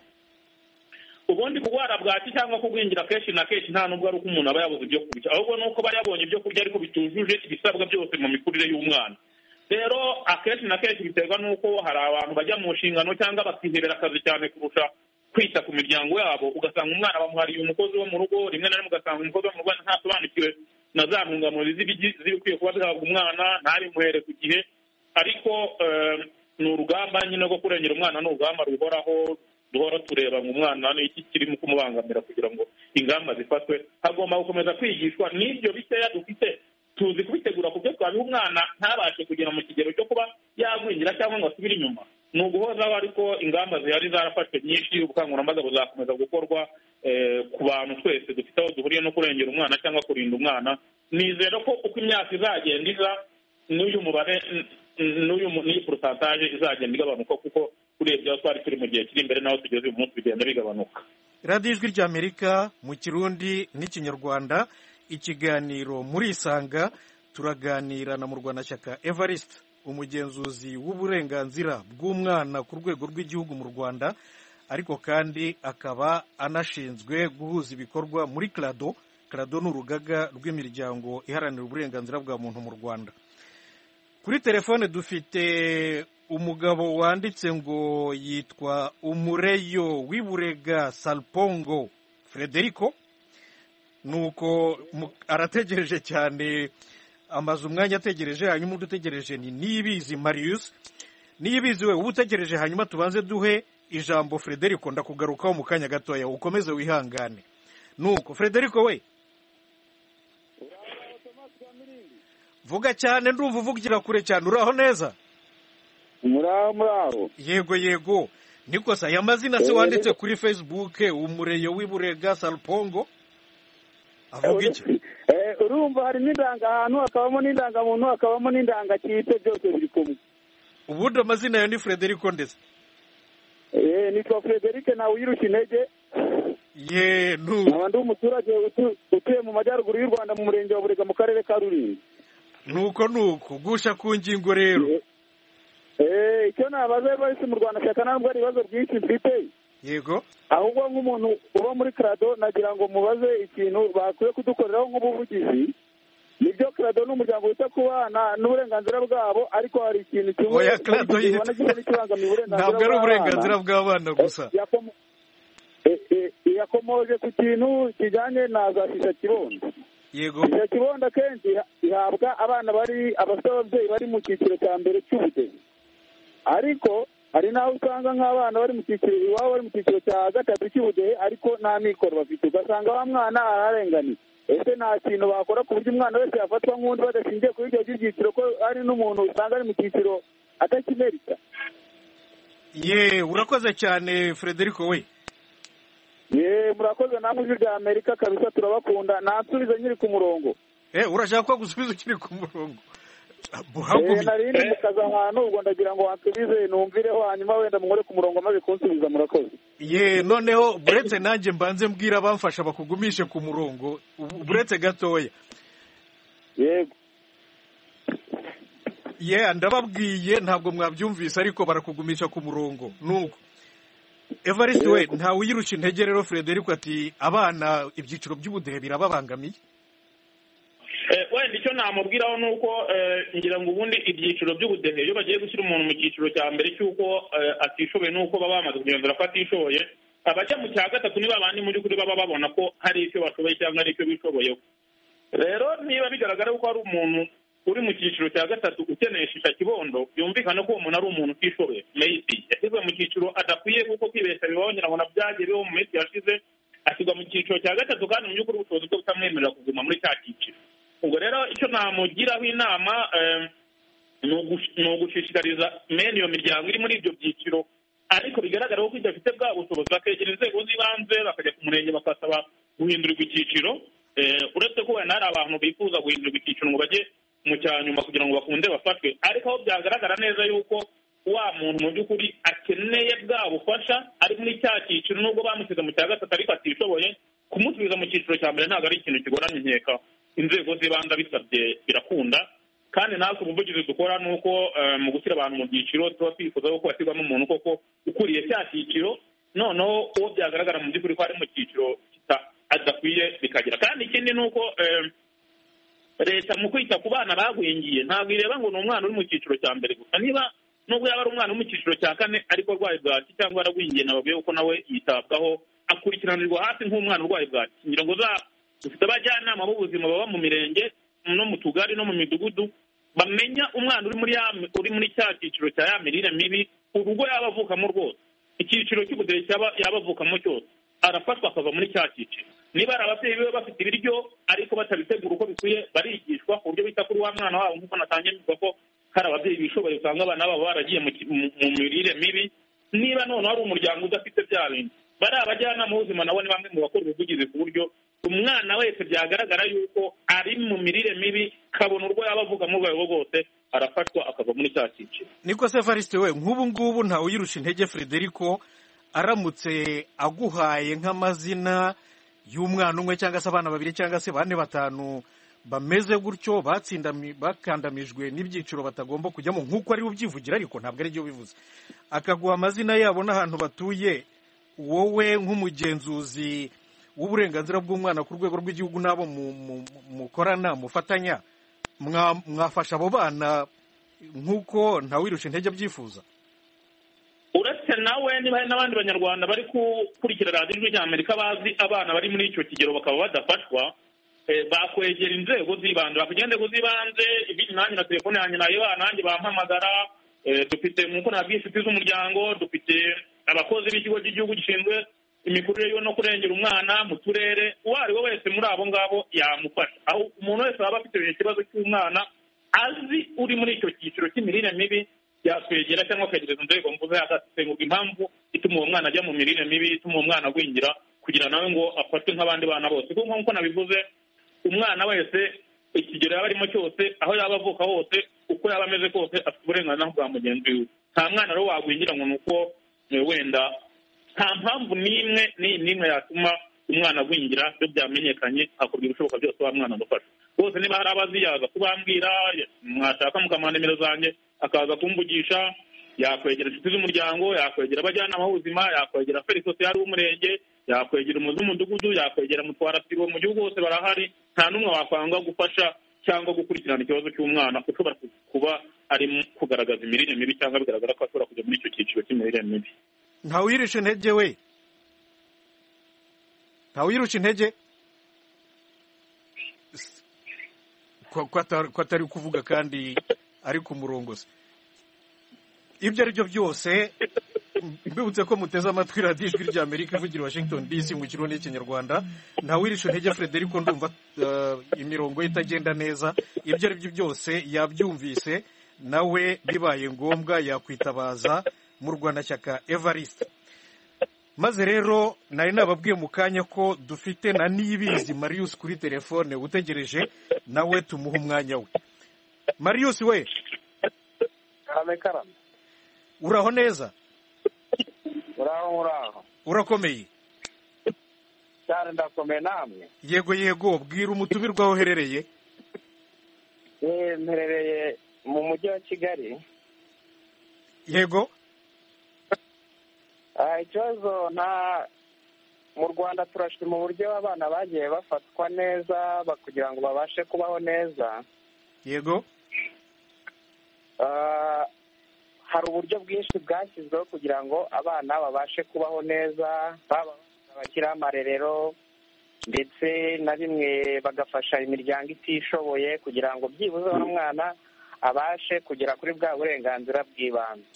Ubundi kurwara bwaki cyangwa kugwingira kenshi na kenshi nta nubwo ari uko umuntu aba yabuze ibyo kurya, ahubwo ni uko aba yabonye ibyo kurya ariko bitujuje ibisabwa byose mu mikurire y'umwana. Rero akenshi na kenshi biterwa n'uko hari abantu bajya mu nshingano cyangwa bakihebera akazi cyane kurusha kwita ku miryango yabo, ugasanga umwana bamuhariye umukozi wo mu rugo, rimwe na rimwe ugasanga umukozi wo mu rugo ntasobanukiwe na za ntungamubiri zibikwiye kuba zihabwa umwana, ntabimuhere ku gihe. Ariko ni urugamba nyine rwo kurengera umwana, ni urugamba ruhoraho duhora tureba ngo umwana n'iki kirimo kumubangamira kugira ngo ingamba zifatwe. Hagomba gukomeza kwigishwa n'ibyo bikeya dufite, tuzi kubitegura ku byo twabiha umwana ntabashe kugera mu kigero cyo kuba yagwingira cyangwa ngo asubire inyuma. Ni uguhozaho, ariko ingamba zihari zarafashwe nyinshi, ubukangurambaga buzakomeza gukorwa ku bantu twese dufite aho duhuriye no kurengera umwana cyangwa kurinda umwana. Nizera ko uko imyaka izagenda iza n'uyu mubare n'iyi porosantaje izagenda igabanuka, kuko urebye aho twari turi mu gihe kiri imbere n'aho tugeze uyu munsi bigenda bigabanuka. Radiyo Ijwi ry'Amerika mu Kirundi n'Ikinyarwanda, ikiganiro muri Isanga. Turaganira na Murwanashyaka Evariste, umugenzuzi w'uburenganzira bw'umwana ku rwego rw'igihugu mu Rwanda, ariko kandi akaba anashinzwe guhuza ibikorwa muri CRADO. CRADO ni urugaga rw'imiryango iharanira uburenganzira bwa muntu mu Rwanda. Kuri telefone dufite umugabo wanditse ngo yitwa Umureyo w'Iburega Salpongo Frederico, nuko arategereje cyane, amaze umwanya ategereje. Hanyuma udutegereje ni Niyibizi Marius. Niyibizi we uba utegereje, hanyuma tubanze duhe ijambo Frederico, ndakugarukaho mu kanya gatoya, ukomeze wihangane. Nuko Frederico we vuga cyane, ndumva uvugira kure cyane. Uraho neza? Muraho muraho. Yego yego. Nikosa ya mazina se wanditse kuri Facebook, Umureyo w'Iburega Salpongo, avuga iki? Eh, urumva hari n'indanga ahantu, hakabamo n'indangamuntu, hakabamo n'indangakipe, byose biri kumwe. Ubundi amazina yawe ni Frederico ndetse? Eh, nitwa Frederic nawe uyirusha intege. Ye nu. Abandi umuturage utuye mu majyaruguru y'u Rwanda mu murenge wa Burega mu karere ka Rulindo. Nuko nuko gusha ku ngingo rero. Eh, icyo nabaze bose mu Rwanda cyaka ntabwo ari ibibazo byinshi mfite. Yego. Ahubwo nk'umuntu uba muri CRADO nagira ngo mubaze ikintu bakwiye kudukoreraho nk'ubuvugizi. Nibyo CRADO n'umuryango wita ku bana n'uburenganzira bwabo, ariko hari ikintu kimwe oya CRADO ntabwo ari uburenganzira bw'abana gusa. Yakomoje ku kintu kijyanye na za shisha kibondo. Yego. Shisha kibondo kenshi ihabwa abana bari abafite ababyeyi bari mu cyiciro cya mbere cy'ubudehe, ariko hari n'aho usanga nk'abana bari mu cyiciro iwabo bari mu cyiciro cya gatatu cy'ubudehe ariko nta mikoro bafite, ugasanga wa mwana ararenganiye. Ese nta kintu bakora ku buryo umwana wese yafatwa nk'undi badashingiye kuri ibyo byiciro, ko hari n'umuntu usanga ari mu cyiciro atakimerita? ye urakoze cyane Frederico we. ye murakoze namwe ijwi rya Amerika kabisa turabakunda nansubize nyiri ku murongo. Eh urashaka ko gusubiza ukiri ku murongo? Eh narindi mukaza ahantu ubwo ndagira ngo wansubize numvireho hanyuma wenda mugore ku murongo maze kunsubiza murakoze. Ye noneho buretse nanjye mbanze mbwira bamfasha bakugumishe ku murongo buretse gatoya. Yego. Ye ndababwiye ntabwo mwabyumvise ariko barakugumisha ku murongo nuko. Evariste we ntawe uyirusha intege rero Frederico ati abana ibyiciro by'ubudehe birababangamiye. wenda icyo namubwiraho ni uko ngira ngo ubundi ibyiciro by'ubudehe iyo bagiye gushyira umuntu mu cyiciro cya mbere cy'uko atishoboye n'uko baba bamaze kugenzura ko atishoboye abajya mu cya gatatu niba abandi muri kuri baba babona ko hari icyo bashoboye cyangwa hari icyo bishoboyeho. Rero niba bigaragara ko hari umuntu uri mu cyiciro cya gatatu ukeneye shisha kibondo byumvikana ko uwo muntu ari umuntu utishoboye maybe yashyizwe mu cyiciro adakwiye kuko kwibeshya bibaho ngira ngo nabyagiye bibaho mu minsi yashize ashyirwa mu cyiciro cya gatatu kandi mu by'ukuri ubushobozi bwo butamwemerera kuguma muri cya cyiciro. Ubwo rero icyo namugiraho inama ni ugushishikariza mene iyo miryango iri muri ibyo byiciro ariko bigaragara ko idafite bwa bushobozi bakegera inzego z'ibanze bakajya ku murenge bakasaba guhindurirwa icyiciro uretse ko wenda hari abantu bifuza guhindurirwa icyiciro ngo bajye mu cyanyuma kugira ngo bakunde bafashwe ariko aho byagaragara neza yuko wa muntu mu by'ukuri akeneye bwa bufasha ari muri cya cyiciro nubwo bamusize mu cya gatatu ariko atishoboye kumusubiza mu cyiciro cya mbere ntabwo ari ikintu kigoranye nkeka inzego z'ibanze bisabye birakunda kandi natwe ubuvugizi dukora ni uko mu gushyira abantu mu byiciro tuba twifuza ko hashyirwamo umuntu koko ukuriye cya cyiciro noneho uwo byagaragara mu by'ukuri ko ari mu cyiciro adakwiye bikagira. Kandi ikindi ni uko leta mu kwita ku bana bagwingiye ntabwo ireba ngo ni umwana uri mu cyiciro cya mbere gusa niba nubwo yaba ari umwana uri mu cyiciro cya kane ariko arwaye bwaki cyangwa yaragwingiye nababwiye ko nawe yitabwaho akurikiranirwa hafi nk'umwana urwaye bwaki ngira ngo za dufite abajyanama b'ubuzima baba mu mirenge no mu tugari no mu midugudu bamenya umwana uri muri ya uri muri cya cyiciro cya ya mirire mibi urugo yaba avukamo rwose icyiciro cy'ubudehe yaba avukamo cyose arafashwa akava muri cya cyiciro. Niba ari ababyeyi be bafite ibiryo ariko batabitegura uko bikwiye barigishwa ku buryo bita kuri wa mwana wabo nk'uko natangiye mvuga ko hari ababyeyi bishoboye usanga abana babo baragiye mu mirire mibi. Niba none hari umuryango udafite bya bintu bari abajyanama b'ubuzima nabo ni bamwe mu bakora ubuvugizi ku buryo umwana wese byagaragara yuko ari mu mirire mibi kabona urwo yaba avuga mu rwego rwose arafashwa akava muri cya cyiciro. Niko se Evariste we nk'ubu ngubu ntawe uyirusha intege Frederico aramutse aguhaye nk'amazina y'umwana umwe cyangwa se abana babiri cyangwa se bane batanu bameze gutyo bakandamijwe n'ibyiciro batagomba kujyamo nk'uko ari ubyivugira ariko ntabwo ari byo bivuze akaguha amazina yabo n'ahantu batuye wowe nk'umugenzuzi w'uburenganzira bw'umwana ku rwego rw'igihugu n'abo mukorana mufatanya mwafasha abo bana nk'uko ntawirusha intege abyifuza. Uretse nawe niba hari n'abandi banyarwanda bari gukurikira radiyo ijwi ry'Amerika bazi abana bari muri icyo kigero bakaba badafashwa bakwegera inzego z'ibanze bakugenda inzego z'ibanze nanjye na telefone yanjye nayibaha nanjye bampamagara dufite nk'uko nabwiye inshuti z'umuryango dufite abakozi b'ikigo cy'igihugu gishinzwe imikurire yo no kurengera umwana mu turere uwo ari we wese muri abo ngabo yamufasha aho umuntu wese waba afite ikibazo cy'umwana azi uri muri icyo cyiciro cy'imirire mibi yakwegera cyangwa akagereza inzego mvuze agasengurwa impamvu ituma uwo mwana ajya mu mirire mibi ituma uwo mwana agwingira kugira nawe ngo afatwe nk'abandi bana bose kuko nk'uko nabivuze umwana wese ikigero yaba arimo cyose aho yaba avuka hose uko yaba ameze kose afite uburenganzira bwa mugenzi we nta mwana rero wagwingira ngo ni uko wenda nta mpamvu n'imwe n'imwe yatuma umwana agwingira iyo byamenyekanye hakorwa ibishoboka byose wa mwana agafasha bose niba hari abaziyaza kubambwira mwashaka mukamuha nimero zanjye akaza kumvugisha yakwegera inshuti z'umuryango yakwegera abajyanama b'ubuzima yakwegera feri sosiyali w'umurenge yakwegera umuzi w'umudugudu yakwegera mutwarasibo mu gihugu hose barahari nta n'umwe wakwanga gufasha cyangwa gukurikirana ikibazo cy'umwana ushobora kuba ari kugaragaza imirire mibi cyangwa bigaragara ko ashobora kujya muri icyo cyiciro cy'imirire mibi. Ntawirusha intege we ntawirusha intege ko atari kuvuga kandi ari ku murongo se ibyo ari byo byose mbibutse ko muteze amatwi radiyo ijwi ry'Amerika ivugira Washington D C mu kirundi n'ikinyarwanda ntawirusha intege Frederico ndumva imirongo ye itagenda neza ibyo ari byo byose yabyumvise nawe bibaye ngombwa yakwitabaza Murwanashyaka Evariste. Maze rero nari nababwiye mu kanya ko dufite na Niyibizi Marius kuri telefone utegereje nawe tumuha umwanya we. Marius we, uraho neza? uraho uraho Urakomeye? cyane ndakomeye namwe. Yego yego, bwira umutumirwa aho uherereye. Eh, mperereye mu mujyi wa Kigali. Yego. Ah, ikibazo nta mu Rwanda turashima uburyo abana bagiye bafatwa neza kugira ngo babashe kubaho neza. Yego. Ah, hari uburyo bwinshi bwashyizweho kugira ngo abana babashe kubaho neza, baba bakira amarerero ndetse na rimwe bagafasha imiryango itishoboye kugira ngo byibuze umwana abashe kugera kuri bwa burenganzira bw'ibanze.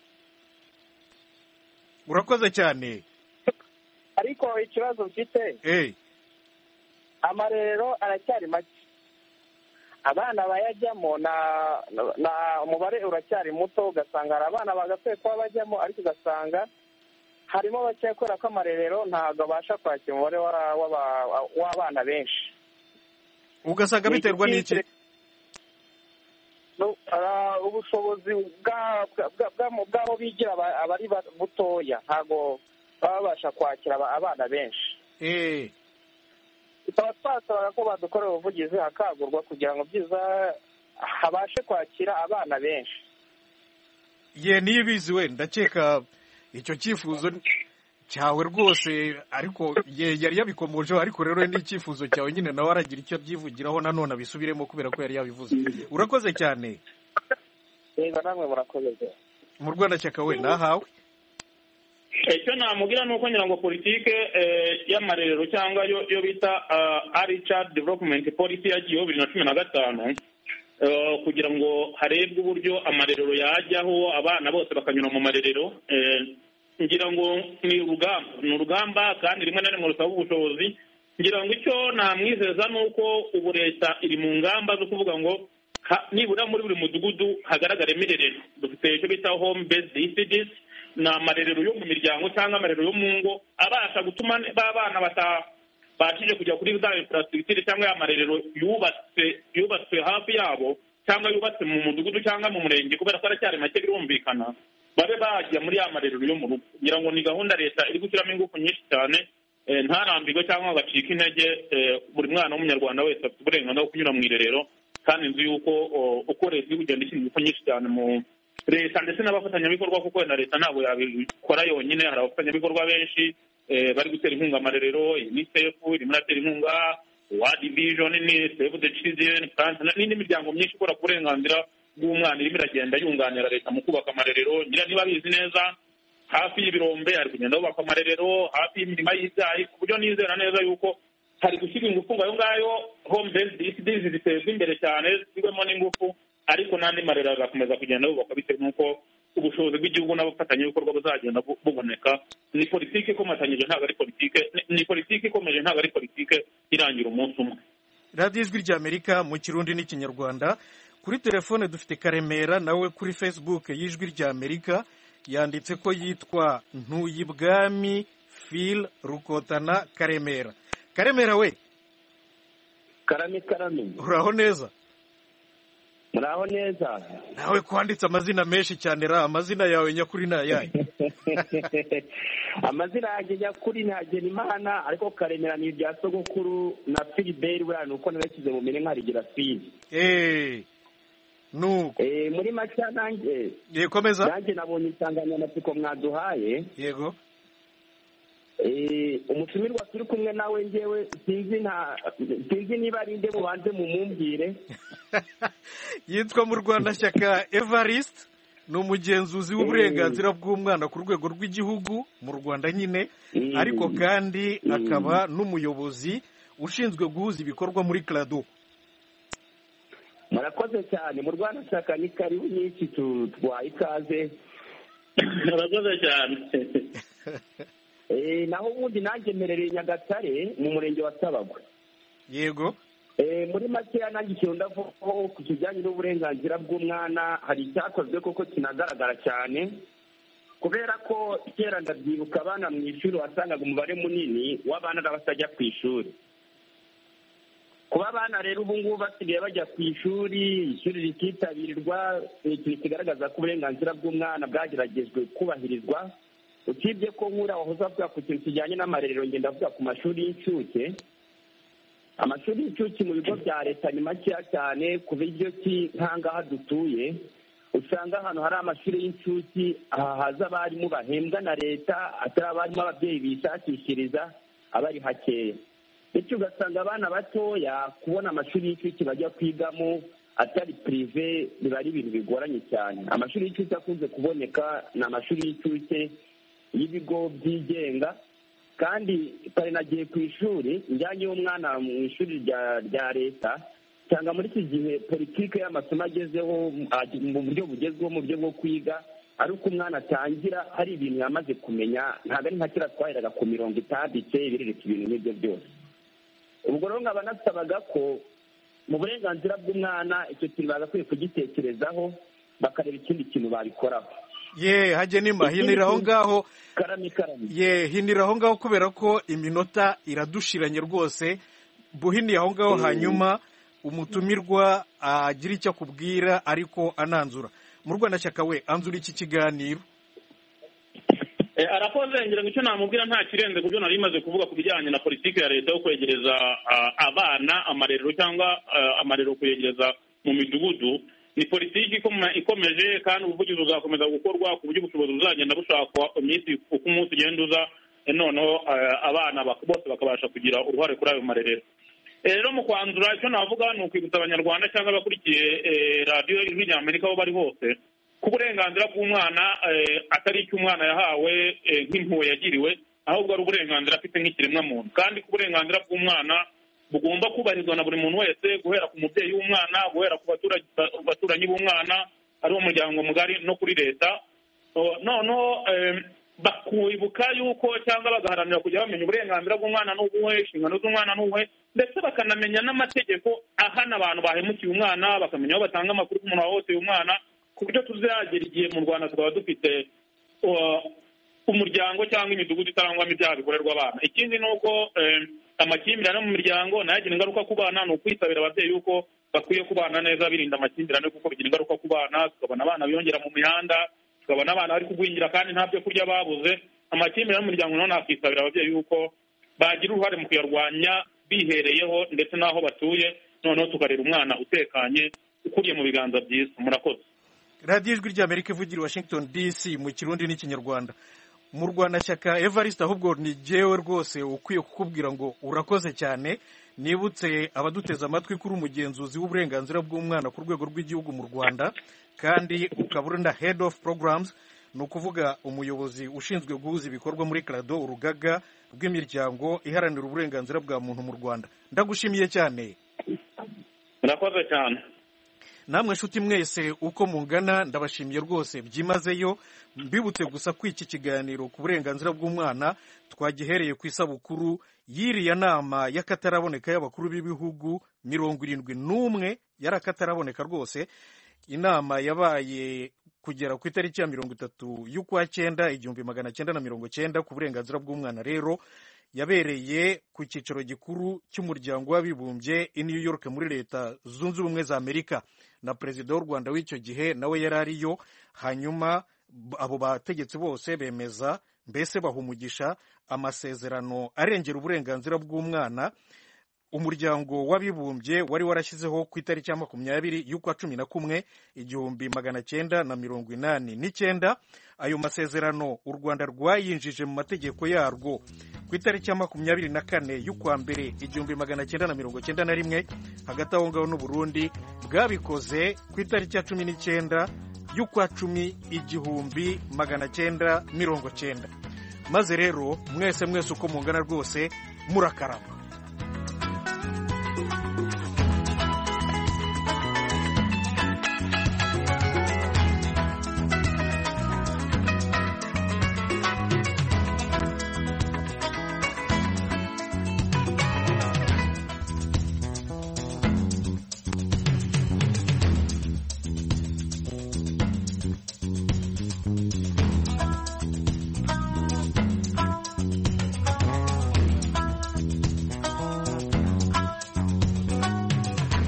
Urakoze cyane. Ariko ikibazo mfite, eh amarerero aracyari make, abana bayajyamo na na umubare uracyari muto, ugasanga hari abana bagakwiye kuba bajyamo ariko ugasanga harimo bakekora ko amarerero ntabwo abasha kwakira umubare w'abana benshi. Ugasanga biterwa n'iki? Ubushobozi bw'aho bigira abari butoya ntabwo baba babasha kwakira abana benshi. Eh. Tukaba twasaba ko badukorera ubuvugizi hakagurwa kugira ngo byiza habashe kwakira abana benshi. Ye Niyibizi we, ndakeka icyo cyifuzo cyawe rwose, ariko yari yabikomojeho, ariko rero n'icyifuzo cyawe nyine nawe aragira icyo byivugiraho nanone abisubiremo kubera ko yari yabivuze. Urakoze cyane. Yego namwe murakoze. Murwanashyaka we nahawe. Icyo namubwira ni uko ngira ngo politike y'amarerero cyangwa yo bita Early Child Development Policy yagiyeho bibiri na cumi na gatanu kugira ngo harebwe uburyo amarerero yajyaho abana bose bakanyura mu marerero. Ngira ngo ni urugamba ni urugamba kandi rimwe na rimwe rusaba ubushobozi. Ngira ngo icyo namwizeza ni uko ubu leta iri mu ngamba zo kuvuga ngo nibura muri buri mudugudu hagaragaremo irerero. Dufite icyo bita home based E C Ds, ni amarerero yo mu miryango cyangwa amarerero yo mu ngo abasha gutuma b'abana batabashije kujya kuri za infrastructure cyangwa amarerero yubatse yubatswe hafi yabo cyangwa yubatse mu mudugudu cyangwa mu murenge, kubera ko aracyari make birumvikana, babe bajya muri ya marerero yo mu rugo. Ngira ngo ni gahunda leta iri gushyiramo ingufu nyinshi cyane, ntarambirwe cyangwa agacika intege. Buri mwana w'umunyarwanda wese afite uburenganzira bwo kunyura mu irerero, kandi nzi yuko uko leta iri kugenda ishyira ingufu nyinshi cyane mu leta ndetse n'abafatanyabikorwa, kuko na leta ntabwo yabikora yonyine. Hari abafatanyabikorwa benshi bari gutera inkunga amarerero. UNICEF irimo iratera inkunga, World Vision, Save the Children, France n'indi miryango myinshi ikora ku burenganzira bw'umwana irimo iragenda yunganira leta mu kubaka amarerero. Ngira niba bizi neza, hafi y'ibirombe hari kugenda hubakwa amarerero, hafi y'imirima y'ibyayi, ku buryo nizera neza yuko hari gushyira ingufu ngo ayo ngayo home based E C Ds zitezwe imbere cyane, zishyirwemo n'ingufu, ariko n'andi marerero agakomeza kugenda yubakwa bitewe n'uko ubushobozi bw'igihugu n'abafatanyabikorwa buzagenda buboneka. Ni politiki ikomatanyije, ntabwo ari politiki, ni politiki ikomeje, ntabwo ari politiki irangira umunsi umwe. Radiyo Ijwi ry'Amerika mu Kirundi n'Ikinyarwanda. Kuri telefone dufite Karemera, nawe kuri Facebook y'Ijwi ry'Amerika yanditse ko yitwa Ntuyibwami Phil Rukotana Karemera. Karemera we. Karami karami. Uraho neza? Muraho neza. Nawe kwanditse amazina menshi cyane ra, amazina yawe nyakuri na yaye. Amazina yanjye nyakuri ni Hagenimana, ariko Karemera ni irya sogokuru na Philibert bwa nuko narashyize mu mene nkarigira Phil. Eh. Nuko. Eh, muri make nanjye. Ye komeza. Nanjye nabonye insanganyamatsiko mwaduhaye. Yego. Eh, umutumirwa turi kumwe nawe ngewe sinzi nta sinzi niba ari nde mubanze mu mumbwire. Yitwa Murwanashyaka Evariste, ni umugenzuzi w'uburenganzira bw'umwana ku rwego rw'igihugu mu Rwanda nyine, ariko kandi akaba n'umuyobozi ushinzwe guhuza ibikorwa muri Clado. Murakoze cyane. Murwanashyaka ni karibu nyinshi tutwaye ikaze. Murakoze cyane. Eh, naho ubundi nanjye mperereye Nyagatare mu murenge wa Sabagwe. Yego. Eh, muri make nanjye ikintu ndavugaho ku kijyanye n'uburenganzira bw'umwana hari icyakozwe koko kinagaragara cyane. kubera ko kera ndabyibuka abana mu ishuri wasangaga umubare munini w'abana batajya ku ishuri. Kuba abana rero ubu ngubu basigaye bajya ku ishuri, ishuri rikitabirwa, ni ikintu kigaragaza ko uburenganzira bw'umwana bwageragejwe kubahirizwa. Usibye ko nkura wahoze avuga ku kintu kijyanye n'amarerero, ngenda avuga ku mashuri y'incuke. Amashuri y'incuke mu bigo bya leta ni makeya cyane, ku buryo ki nk'ahangaha dutuye usanga ahantu hari amashuri y'incuke haza abarimu bahembwa na leta, atari abarimu ababyeyi bishakishiriza aba ari hakeya. Bityo ugasanga abana batoya kubona amashuri y'incuke bajya kwigamo atari pirive biba ari ibintu bigoranye cyane. Amashuri y'incuke akunze kuboneka ni amashuri y'incuke y'ibigo byigenga, kandi kare nagiye ku ishuri njyanye umwana mu ishuri rya leta, cyangwa muri iki gihe politiki y'amasomo agezeho mu buryo bugezweho mu buryo bwo kwiga, ari uko umwana atangira hari ibintu yamaze kumenya, ntabwo ari nka kera twaheraga ku mirongo itambitse birereka ibintu n'ibyo byose. Ubwo rero nkaba nasabaga ko mu burenganzira bw'umwana icyo kintu bagakwiye kugitekerezaho bakareba ikindi kintu babikoraho. Ye Hagenima, hinira aho ngaho karami karami ye hinira aho ngaho kubera ko iminota iradushiranye rwose. Buhiniye aho ngaho, hanyuma umutumirwa agira icyo akubwira ariko ananzura. Mu Rwanda Shyaka we anzura iki kiganiro. Arakoze, ngira ngo icyo namubwira nta kirenze ku byo nari maze kuvuga ku bijyanye na politiki ya leta yo kwegereza abana amarerero cyangwa amarerero kuyegereza mu midugudu. Ni politiki ikomeje kandi ubuvugizi buzakomeza gukorwa ku buryo ubushobozi buzagenda bushakwa iminsi uko umunsi ugenda uza, noneho abana bose bakabasha kugira uruhare kuri ayo marerero. Rero mu kwanzura icyo navuga ni ukwibutsa abanyarwanda cyangwa abakurikiye radiyo ijwi rya Amerika aho bari hose ko uburenganzira bw'umwana atari icyo umwana yahawe nk'impuhwe yagiriwe, ahubwo ari uburenganzira afite nk'ikiremwamuntu, kandi ko uburenganzira bw'umwana bugomba kubahirizwa na buri muntu wese, guhera ku mubyeyi w'umwana, guhera ku baturanyi b'umwana, ari wo muryango mugari no kuri leta. Noneho bakibuka yuko cyangwa bagaharanira kujya bamenya uburenganzira bw'umwana n'ubuhe, inshingano z'umwana n'ubuhe, ndetse bakanamenya n'amategeko ahana abantu bahemukiye umwana, bakamenya aho batanga amakuru ku muntu wahohoteye umwana, ku buryo tuzagera igihe mu Rwanda tukaba dufite umuryango cyangwa imidugudu itarangwamo ibyaha bikorerwa abana. Ikindi ni uko amakimbirane mu miryango nayo agira ingaruka ku bana. Ni ukwisabira ababyeyi yuko bakwiye kubana neza birinda amakimbirane, kuko bigira ingaruka ku bana. Tukabona abana biyongera mu mihanda, tukabona abana bari kugwingira kandi nta byo kurya babuze. Amakimbirane mu miryango nayo nakwisabira ababyeyi yuko bagira uruhare mu kuyarwanya bihereyeho ndetse n'aho batuye, noneho tukarera umwana utekanye ukuriye mu biganza byiza. Murakoze. Radiyo Ijwi ry'Amerika ivugira i Washington D C mu Kirundi n'Ikinyarwanda. Mu Rwanda Shyaka Evariste, ahubwo ni jewe rwose ukwiye kukubwira ngo urakoze cyane. Nibutse abaduteze amatwi kuri umugenzuzi w'uburenganzira bw'umwana ku rwego rw'igihugu mu Rwanda, kandi ukaba uri na head of programs, ni ukuvuga umuyobozi ushinzwe guhuza ibikorwa muri CRADO, urugaga rw'imiryango iharanira uburenganzira bwa muntu mu Rwanda. Ndagushimiye cyane. Murakoze cyane. Namwe nshuti mwese uko mungana ndabashimiye rwose byimazeyo. Mbibutse gusa ko iki kiganiro ku burenganzira bw'umwana twagihereye ku isabukuru y'iriya nama y'akataraboneka y'abakuru b'ibihugu mirongo irindwi n'umwe, yari akataraboneka rwose. Inama yabaye kugera ku itariki ya mirongo itatu y'ukwa cyenda igihumbi magana cyenda na mirongo cyenda ku burenganzira bw'umwana. Rero yabereye ku cyicaro gikuru cy'umuryango w'abibumbye i New York muri Leta Zunze Ubumwe za Amerika, na perezida w'u Rwanda w'icyo gihe nawe yari ariyo. Hanyuma abo bategetsi bose bemeza, mbese bahumugisha amasezerano arengera uburenganzira bw'umwana umuryango w'abibumbye wari warashyizeho ku itariki ya makumyabiri y'ukwa cumi na kumwe igihumbi magana cyenda na mirongo inani n'icyenda. Ayo masezerano u Rwanda rwayinjije mu mategeko yarwo ku itariki ya makumyabiri na kane y'ukwa mbere igihumbi magana cyenda na mirongo cyenda na rimwe. Hagati aho ngaho n'u Burundi bwabikoze ku itariki ya cumi n'icyenda y'ukwa cumi igihumbi magana cyenda mirongo cyenda. Maze rero mwese mwese uko mungana rwose murakarama.